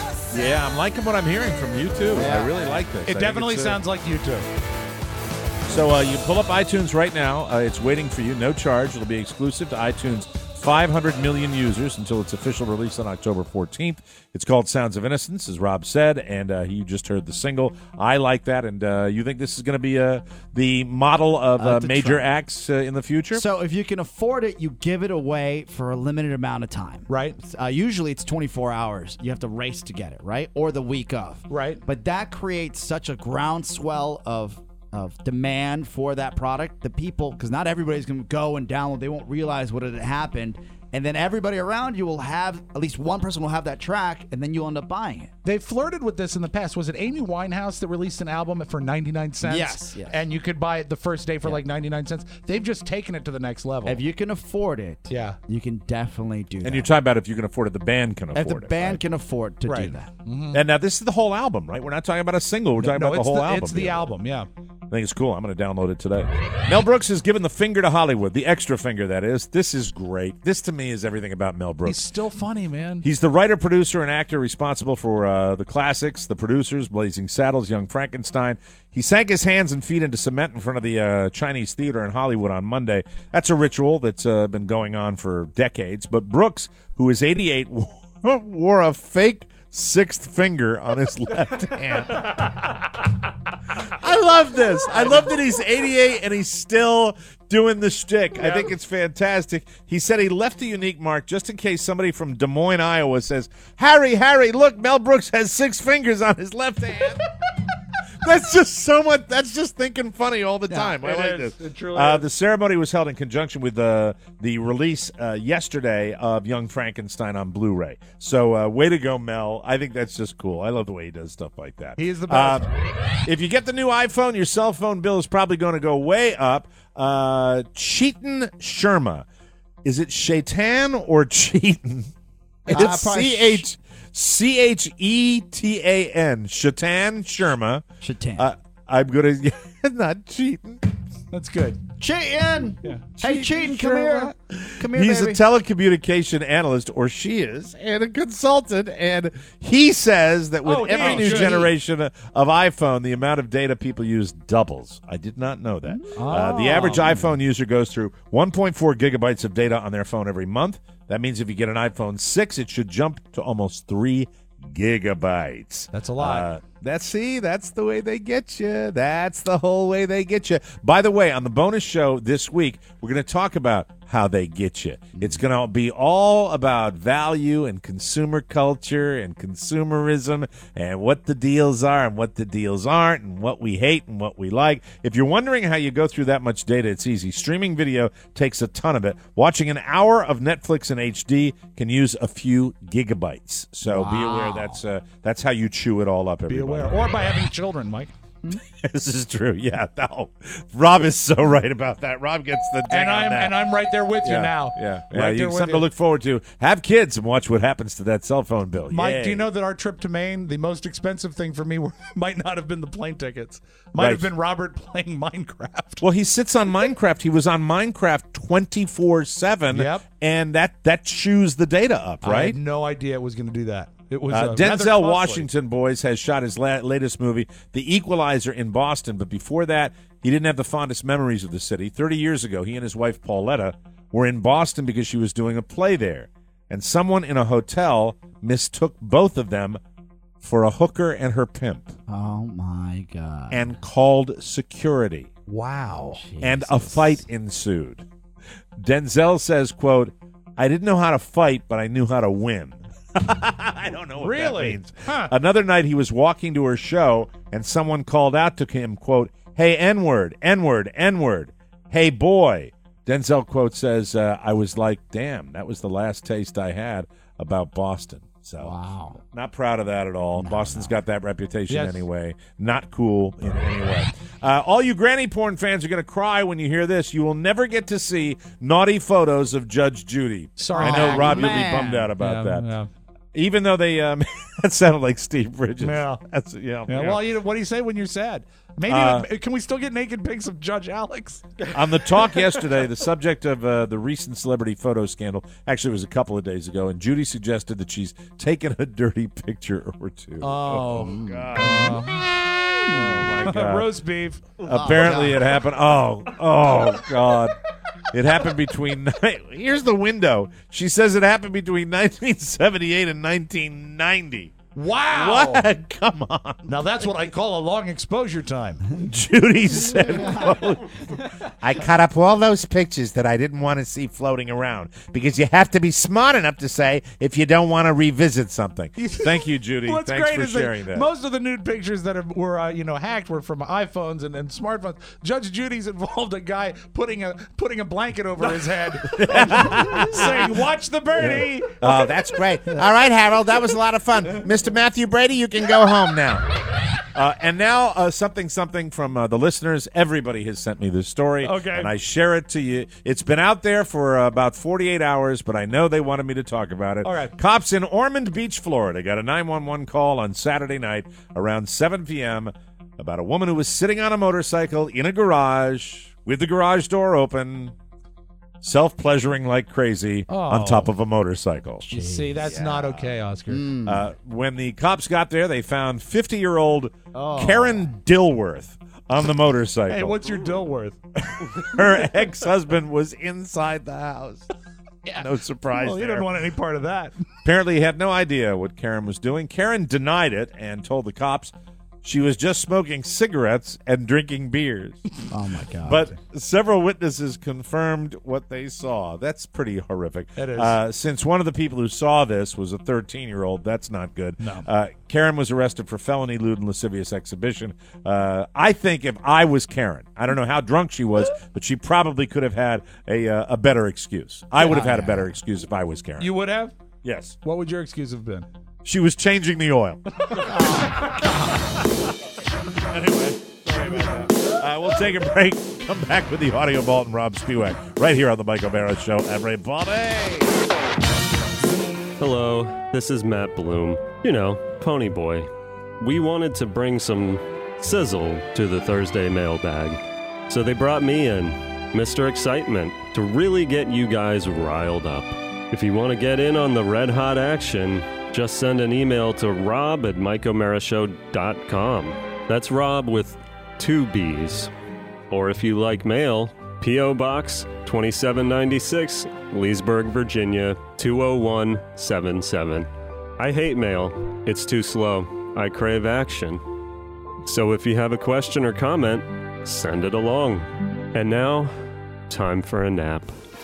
Yeah, I'm liking what I'm hearing from you, too. Yeah. I really like this. I It think definitely it's, uh, sounds like you too. So uh, you pull up iTunes right now. Uh, it's waiting for you. No charge. It'll be exclusive to iTunes. five hundred million users until its official release on October fourteenth. It's called Sounds of Innocence, as Rob said, and uh, you just heard the single. I like that, and uh, you think this is going to be uh, the model of uh, Uh, the major trend. acts uh, in the future? So if you can afford it, you give it away for a limited amount of time. Right. Uh, usually it's twenty-four hours. You have to race to get it, right? Or the week of. Right. But that creates such a groundswell of of demand for that product. The people, because not everybody's going to go and download. They won't realize what had happened. And then everybody around you will have, at least one person will have that track, and then you'll end up buying it. They flirted with this in the past. Was it Amy Winehouse that released an album for ninety-nine cents? Yes, yes. And you could buy it the first day for like ninety-nine cents. They've just taken it to the next level. If you can afford it, yeah, you can definitely do that. and you're talking about if you can afford it, the band can afford if the it. band right? can afford to do Right. that. Mhm. And now this is the whole album, right? We're not talking about a single. We're talking No, about the it's whole the- album. it's the here. album, yeah. I think it's cool. I'm going to download it today. Mel Brooks has given the finger to Hollywood, the extra finger, that is. This is great. This, to me, is everything about Mel Brooks. He's still funny, man. He's the writer, producer, and actor responsible for uh, the classics, The Producers, Blazing Saddles, Young Frankenstein. He sank his hands and feet into cement in front of the uh, Chinese Theater in Hollywood on Monday. That's a ritual that's uh, been going on for decades. But Brooks, who is eighty-eight, wore a fake sixth finger on his left hand. I love this. I love that he's eighty-eight and he's still doing the shtick. I think it's fantastic. He said he left a unique mark just in case somebody from Des Moines, Iowa says, Harry, Harry, look, Mel Brooks has six fingers on his left hand. That's just so much. That's just thinking funny all the time. I it like is. this. It truly Uh, is. the ceremony was held in conjunction with the the release uh, yesterday of Young Frankenstein on Blu-ray. So, uh, way to go, Mel. I think that's just cool. I love the way he does stuff like that. He is the best. Uh, if you get the new iPhone, your cell phone bill is probably going to go way up. Uh, Chetan Sharma. Is it Shaitan or Cheaton? It's Uh, probably C H C H E T A N. Shaitan Sharma. Shaitan. Uh, I'm going to not cheating. That's good. Cheating! Yeah. Hey, cheating, come here. Come here, He's baby. a telecommunication analyst, or she is, and a consultant. And he says that with Oh, every he. new Good. generation of iPhone, the amount of data people use doubles. I did not know that. Uh, the Oh. average iPhone user goes through one point four gigabytes of data on their phone every month. That means if you get an iPhone six, it should jump to almost three gigabytes. That's a lot. Uh, that's see, that's the way they get you. That's the whole way they get you. By the way, on the bonus show this week, we're going to talk about how they get you. It's going to be all about value and consumer culture and consumerism and what the deals are and what the deals aren't and what we hate and what we like. If you're wondering how you go through that much data, it's easy. Streaming video takes a ton of it. Watching an hour of Netflix in H D can use a few gigabytes. So be aware that's uh, that's how you chew it all up. Be Everybody. aware. Or by having children, Mike. This is true. Yeah, no. Rob is so right about that. Rob gets the ding And on I'm that. and I'm right there with you yeah, now. Yeah, yeah. Right you, there with something you. to look forward to. Have kids and watch what happens to that cell phone bill. Mike, Yay. do you know that our trip to Maine, the most expensive thing for me were, might not have been the plane tickets. Might Right. have been Robert playing Minecraft. Well, he sits on Minecraft. He was on Minecraft twenty-four seven. Yep. And that that chews the data up, I right? had no idea it was going to do that. It was Uh, uh, rather Denzel costly. Washington, boys, has shot his la- latest movie, The Equalizer, in Boston. But before that, he didn't have the fondest memories of the city. Thirty years ago, he and his wife, Pauletta, were in Boston because she was doing a play there. And someone in a hotel mistook both of them for a hooker and her pimp Oh, my God. and called security. Wow. And a fight ensued. Denzel says, quote, I didn't know how to fight, but I knew how to win. I don't know what Really? that means. Huh. Another night he was walking to her show, and someone called out to him, quote, hey, N-word, N-word, N-word, hey, boy. Denzel, quote, says, uh, I was like, damn, that was the last taste I had about Boston. So, Wow. not proud of that at all. Boston's got that reputation Yes. anyway. Not cool in any way. Uh, all you granny porn fans are going to cry when you hear this. You will never get to see naughty photos of Judge Judy. Sorry, I know, man. Rob, you'll Man. be bummed out about Yeah, that. yeah. Even though they, um, that sounded like Steve Bridges. Yeah. That's, yeah, Yeah, yeah. well, you know, what do you say when you're sad? Maybe Uh, can we still get naked pics of Judge Alex? On the talk yesterday, the subject of uh, the recent celebrity photo scandal, actually it was a couple of days ago, and Judy suggested that she's taken a dirty picture or two. Oh, God. my God. Roast beef. Apparently it happened. Oh, oh, God. It happened between. Here's the window. She says it happened between nineteen seventy-eight and nineteen ninety. Wow. What? Come on. Now that's what I call a long exposure time. Judy said, quote, I cut up all those pictures that I didn't want to see floating around because you have to be smart enough to say if you don't want to revisit something. Thank you, Judy. What's Thanks great for is sharing that, that. most of the nude pictures that are, were uh, you know hacked were from iPhones and, and smartphones. Judge Judy's involved a guy putting a putting a blanket over his head, and saying, "Watch the birdie." Oh, that's great. All right, Harold, that was a lot of fun. Mister Matthew Brady, you can go home now. Uh, and now uh, something, something from uh, the listeners. Everybody has sent me this story, Okay. and I share it to you. It's been out there for uh, about forty-eight hours, but I know they wanted me to talk about it. All right. Cops in Ormond Beach, Florida, got a nine one one call on Saturday night around seven p.m. about a woman who was sitting on a motorcycle in a garage with the garage door open, self-pleasuring like crazy Oh. on top of a motorcycle. You see, that's not okay, Oscar. Uh, when the cops got there, they found fifty-year-old Oh. Karen Dilworth on the motorcycle. Hey, what's your Dilworth? Her ex-husband was inside the house. No surprise Well, you there. didn't want any part of that. Apparently, he had no idea what Karen was doing. Karen denied it and told the cops she was just smoking cigarettes and drinking beers. Oh, my God. But several witnesses confirmed what they saw. That's pretty horrific. It is. Uh, since one of the people who saw this was a thirteen-year-old, that's not good. No. Uh, Karen was arrested for felony lewd and lascivious exhibition. Uh, I think if I was Karen, I don't know how drunk she was, but she probably could have had a uh, a better excuse. I would have had a better excuse if I was Karen. You would have? Yes. What would your excuse have been? She was changing the oil. Anyway, sorry about that. Uh, we'll take a break. Come back with the Audio Vault and Rob Spewak right here on the Mike O'Mara Show. Everybody. Hello, this is Matt Bloom. You know, Pony Boy. We wanted to bring some sizzle to the Thursday mailbag, so they brought me in, Mister Excitement, to really get you guys riled up. If you want to get in on the red-hot action, just send an email to rob at mike o'mara show dot com. That's Rob with two B's. Or if you like mail, P O. Box twenty-seven ninety-six, Leesburg, Virginia two oh one seven seven. I hate mail. It's too slow. I crave action. So if you have a question or comment, send it along. And now, time for a nap.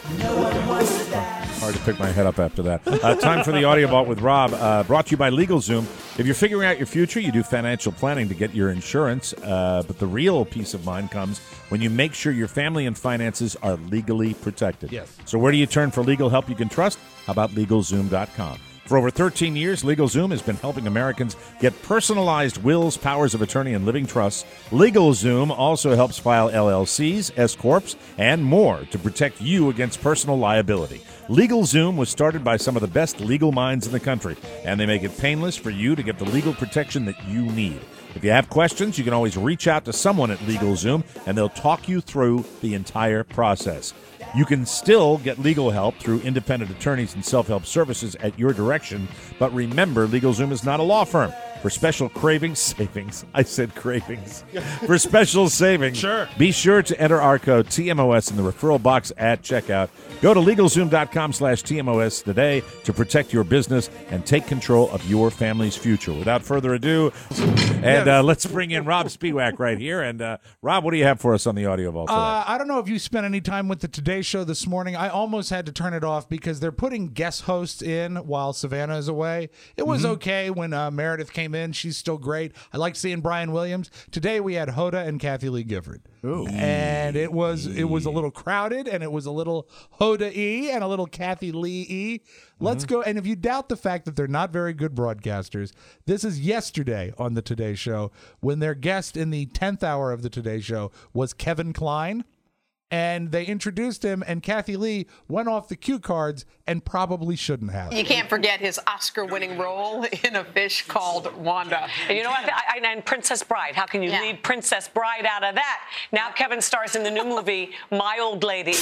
Hard to pick my head up after that. Uh, time for the Audio Vault with Rob, uh, brought to you by LegalZoom. If you're figuring out your future, you do financial planning to get your insurance, uh, but the real peace of mind comes when you make sure your family and finances are legally protected. Yes. So where do you turn for legal help you can trust? How about LegalZoom dot com? For over thirteen years, LegalZoom has been helping Americans get personalized wills, powers of attorney, and living trusts. LegalZoom also helps file L L Cs, S-Corps, and more to protect you against personal liability. LegalZoom was started by some of the best legal minds in the country, and they make it painless for you to get the legal protection that you need. If you have questions, you can always reach out to someone at LegalZoom, and they'll talk you through the entire process. You can still get legal help through independent attorneys and self-help services at your direction, but remember, LegalZoom is not a law firm. For special cravings, savings, I said cravings. For special savings, Sure. be sure to enter our code T M O S in the referral box at checkout. Go to LegalZoom dot com slash T M O S today to protect your business and take control of your family's future. Without further ado, and uh, let's bring in Rob Spewak right here. And uh, Rob, what do you have for us on the Audio Vault today? Uh, I don't know if you spent any time with the Today Show this morning. I almost had to turn it off because they're putting guest hosts in while Savannah is away. It was Mm-hmm. okay when uh, Meredith came in. She's still great. I like seeing Brian Williams. Today we had Hoda and Kathy Lee Gifford. Ooh. And it was it was a little crowded, and it was a little Hoda-y and a little Kathy Lee-y. Let's Mm-hmm. go. And if you doubt the fact that they're not very good broadcasters, this is yesterday on the Today Show when their guest in the tenth hour of the Today Show was Kevin Kline. And they introduced him, and Kathy Lee went off the cue cards and probably shouldn't have. You can't forget his Oscar-winning role in A Fish Called Wanda. And you know what? I, I, and Princess Bride. How can you Yeah. leave Princess Bride out of that? Now Kevin stars in the new movie, My Old Lady.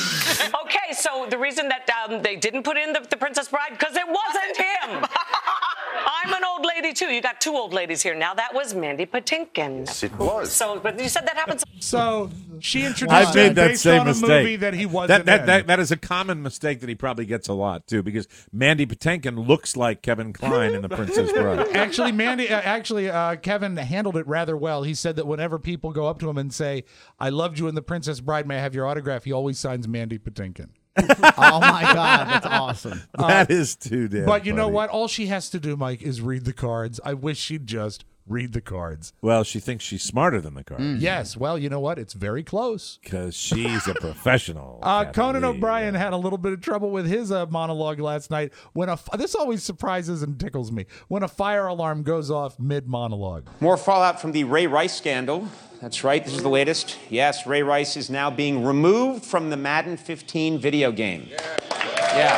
Okay, so the reason that um, they didn't put in the, the Princess Bride, because it wasn't him. I'm an old lady, too. You got two old ladies here now. That was Mandy Patinkin. Yes, it was. So, but you said that happens. So she introduced I've made him that based same on a mistake. movie that he wasn't that, that, in. that, that is a common mistake that he probably gets a lot, too, because Mandy Patinkin looks like Kevin Kline in The Princess Bride. Actually, Mandy, uh, actually, uh, Kevin handled it rather well. He said that whenever people go up to him and say, "I loved you in The Princess Bride, may I have your autograph?" he always signs Mandy Patinkin. Oh my God, that's awesome. That is too damn But you know funny. what? All she has to do, Mike, is read the cards. I wish she'd just read the cards. Well, she thinks she's smarter than the card. Yes. Well, you know what? It's very close. Because she's a professional. Uh, Captain Conan Lee. O'Brien had a little bit of trouble with his uh, monologue last night. When a this always surprises and tickles me when a fire alarm goes off mid monologue. More fallout from the Ray Rice scandal. That's right, this is the latest. Yes, Ray Rice is now being removed from the Madden fifteen video game. Yeah.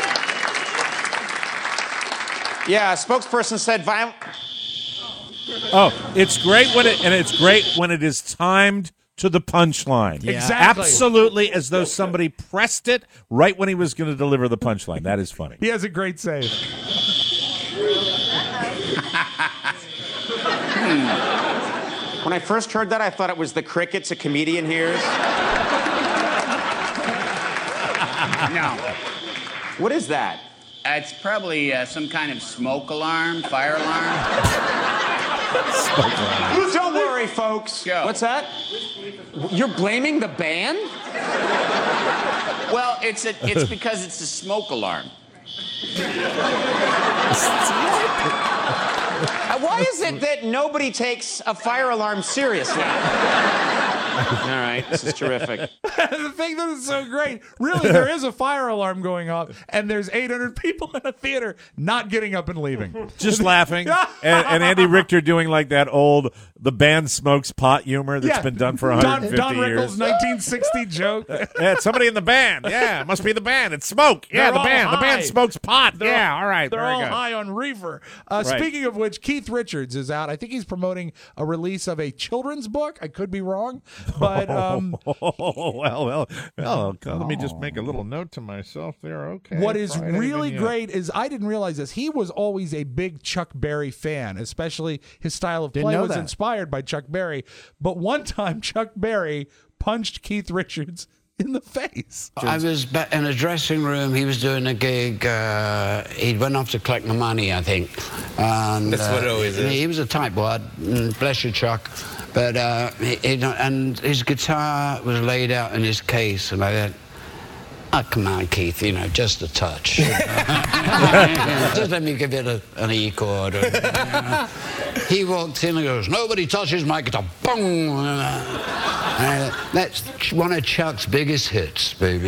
Yeah, a spokesperson said violent. Oh, it's great when it and it's great when it is timed to the punchline. Yeah. Exactly. Absolutely, as though somebody pressed it right when he was going to deliver the punchline. That is funny. He has a great save. Hmm. When I first heard that, I thought it was the crickets a comedian hears. No. What is that? Uh, it's probably uh, some kind of smoke alarm, fire alarm. Don't worry, folks. Go. What's that? You're blaming the band? Well, it's a, it's because it's a smoke alarm. Uh, Why is it that nobody takes a fire alarm seriously? All right, this is terrific. The thing that is so great, really, there is a fire alarm going off, and there's eight hundred people in a theater not getting up and leaving. Just laughing. and, and Andy Richter doing like that old, the band smokes pot humor that's Yeah. been done for one Don, hundred fifty Don years. Rickles' nineteen sixty joke. Yeah, it's somebody in the band. Yeah, it must be the band. It's smoke. Yeah, They're the all band. The high. band smokes pot. They're yeah, all- all right. They're very all good. high on reefer. Uh, Right. Speaking of which, Keith Richards is out. I think he's promoting a release of a children's book. I could be wrong, but um, Oh, well, well, well. Let me just make a little note to myself there. Okay. what is Friday really vignette. great is I didn't realize this. He was always a big Chuck Berry fan, especially his style of Didn't play know was that. inspired by Chuck Berry. But one time, Chuck Berry punched Keith Richards in the face. I was ba- in a dressing room. He was doing a gig. Uh, he went off to collect the money, I think. And, That's what it uh, always is. He was a tight wad. Mm, bless you, Chuck. But uh, he, he, don't- and his guitar was laid out in his case, and I thought, "Oh, come on, Keith. You know, just a touch. Just let me give it a, an E chord." Or, you know. He walked in and goes, "Nobody touches my guitar." Boom! Uh, that's one of Chuck's biggest hits, baby.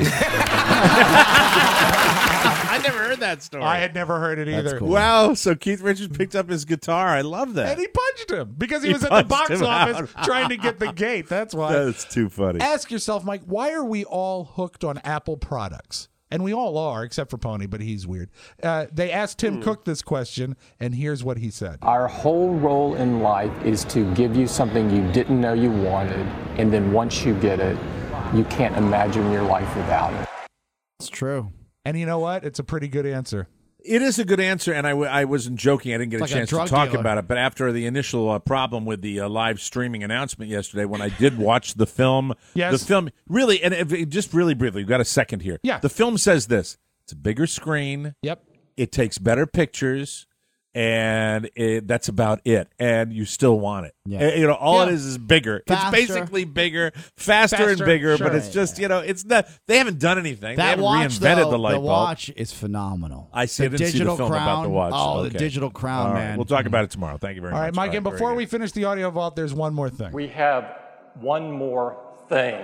I never heard that story. I had never heard it either. Wow, so Keith Richards picked up his guitar. I love that. And he punched him because he, He was at the punched box him office out. trying to get the gate. That's why. That's too funny. Ask yourself, Mike, why are we all hooked on Apple products? And we all are, except for Pony, but he's weird. Uh, they asked Tim Cook this question, and here's what he said. Our whole role in life is to give you something you didn't know you wanted, and then once you get it, you can't imagine your life without it. It's true. And you know what? It's a pretty good answer. It is a good answer, and I, w- I wasn't joking. I didn't get It's a like a chance to drug talk dealer. about it. But after the initial uh, problem with the uh, live streaming announcement yesterday, when I did watch the film, Yes. the film really, and if, just really briefly, we've got a second here. Yeah. The film says this: it's a bigger screen. Yep. It takes better pictures, and it, that's about it. And you still want it. Yeah. Uh, You know, all it Yeah. is is bigger. Faster. It's basically bigger, faster, and Faster, bigger. sure. But it's just you know, it's not. They haven't done anything. they That haven't watch, reinvented though, the light bulb. watch is phenomenal. I see. I The didn't see the digital film crown. about the watch. Oh, Okay. the digital crown, All right. man. We'll talk about it tomorrow. Thank you very All much. right, Mike, and very before good. we finish the audio vault, there's one more thing. We have one more thing.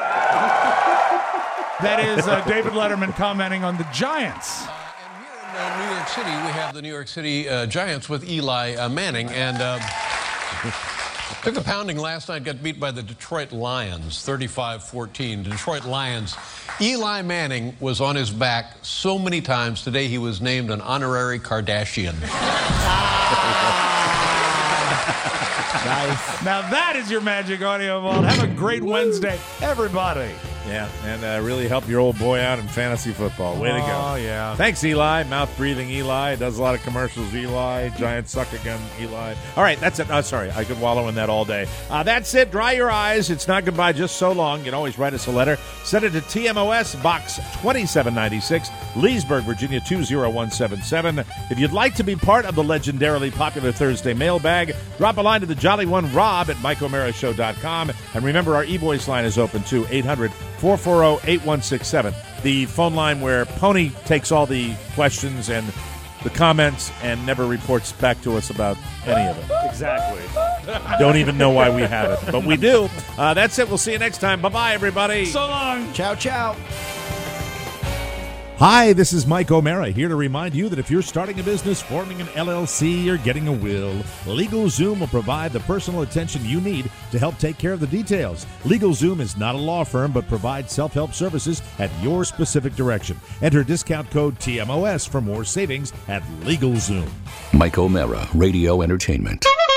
That is uh, David Letterman commenting on the Giants. In uh, New York City, we have the New York City uh, Giants with Eli uh, Manning, and uh, took a pounding last night, got beat by the Detroit Lions, thirty-five fourteen. Detroit Lions. Eli Manning was on his back so many times today he was named an honorary Kardashian. Nice. Now that is your magic audio vault. Have a great Wednesday, everybody. Yeah, and uh, really help your old boy out in fantasy football. Way to go. Oh, yeah. Thanks, Eli. Mouth-breathing Eli. Does a lot of commercials, Eli. Giant suck-a-gun, Eli. All right, that's it. Oh, sorry, I could wallow in that all day. Uh, that's it. Dry your eyes. It's not goodbye just so long. You can always write us a letter. Send it to T M O S, Box twenty-seven ninety-six, Leesburg, Virginia, two zero one seven seven. If you'd like to be part of the legendarily popular Thursday mailbag, drop a line to the Jolly One Rob at Mike O'Mara Show dot com. And remember, our e-voice line is open, too, eight hundred, four four zero, eight one six seven. The phone line where Pony takes all the questions and the comments and never reports back to us about any of it. Exactly. Don't even know why we have it, but we do. Uh, that's it. We'll see you next time. Bye-bye, everybody. So long. Ciao, ciao. Hi, this is Mike O'Mara, here to remind you that if you're starting a business, forming an L L C, or getting a will, LegalZoom will provide the personal attention you need to help take care of the details. LegalZoom is not a law firm, but provides self-help services at your specific direction. Enter discount code T M O S for more savings at LegalZoom. Mike O'Mara, Radio Entertainment.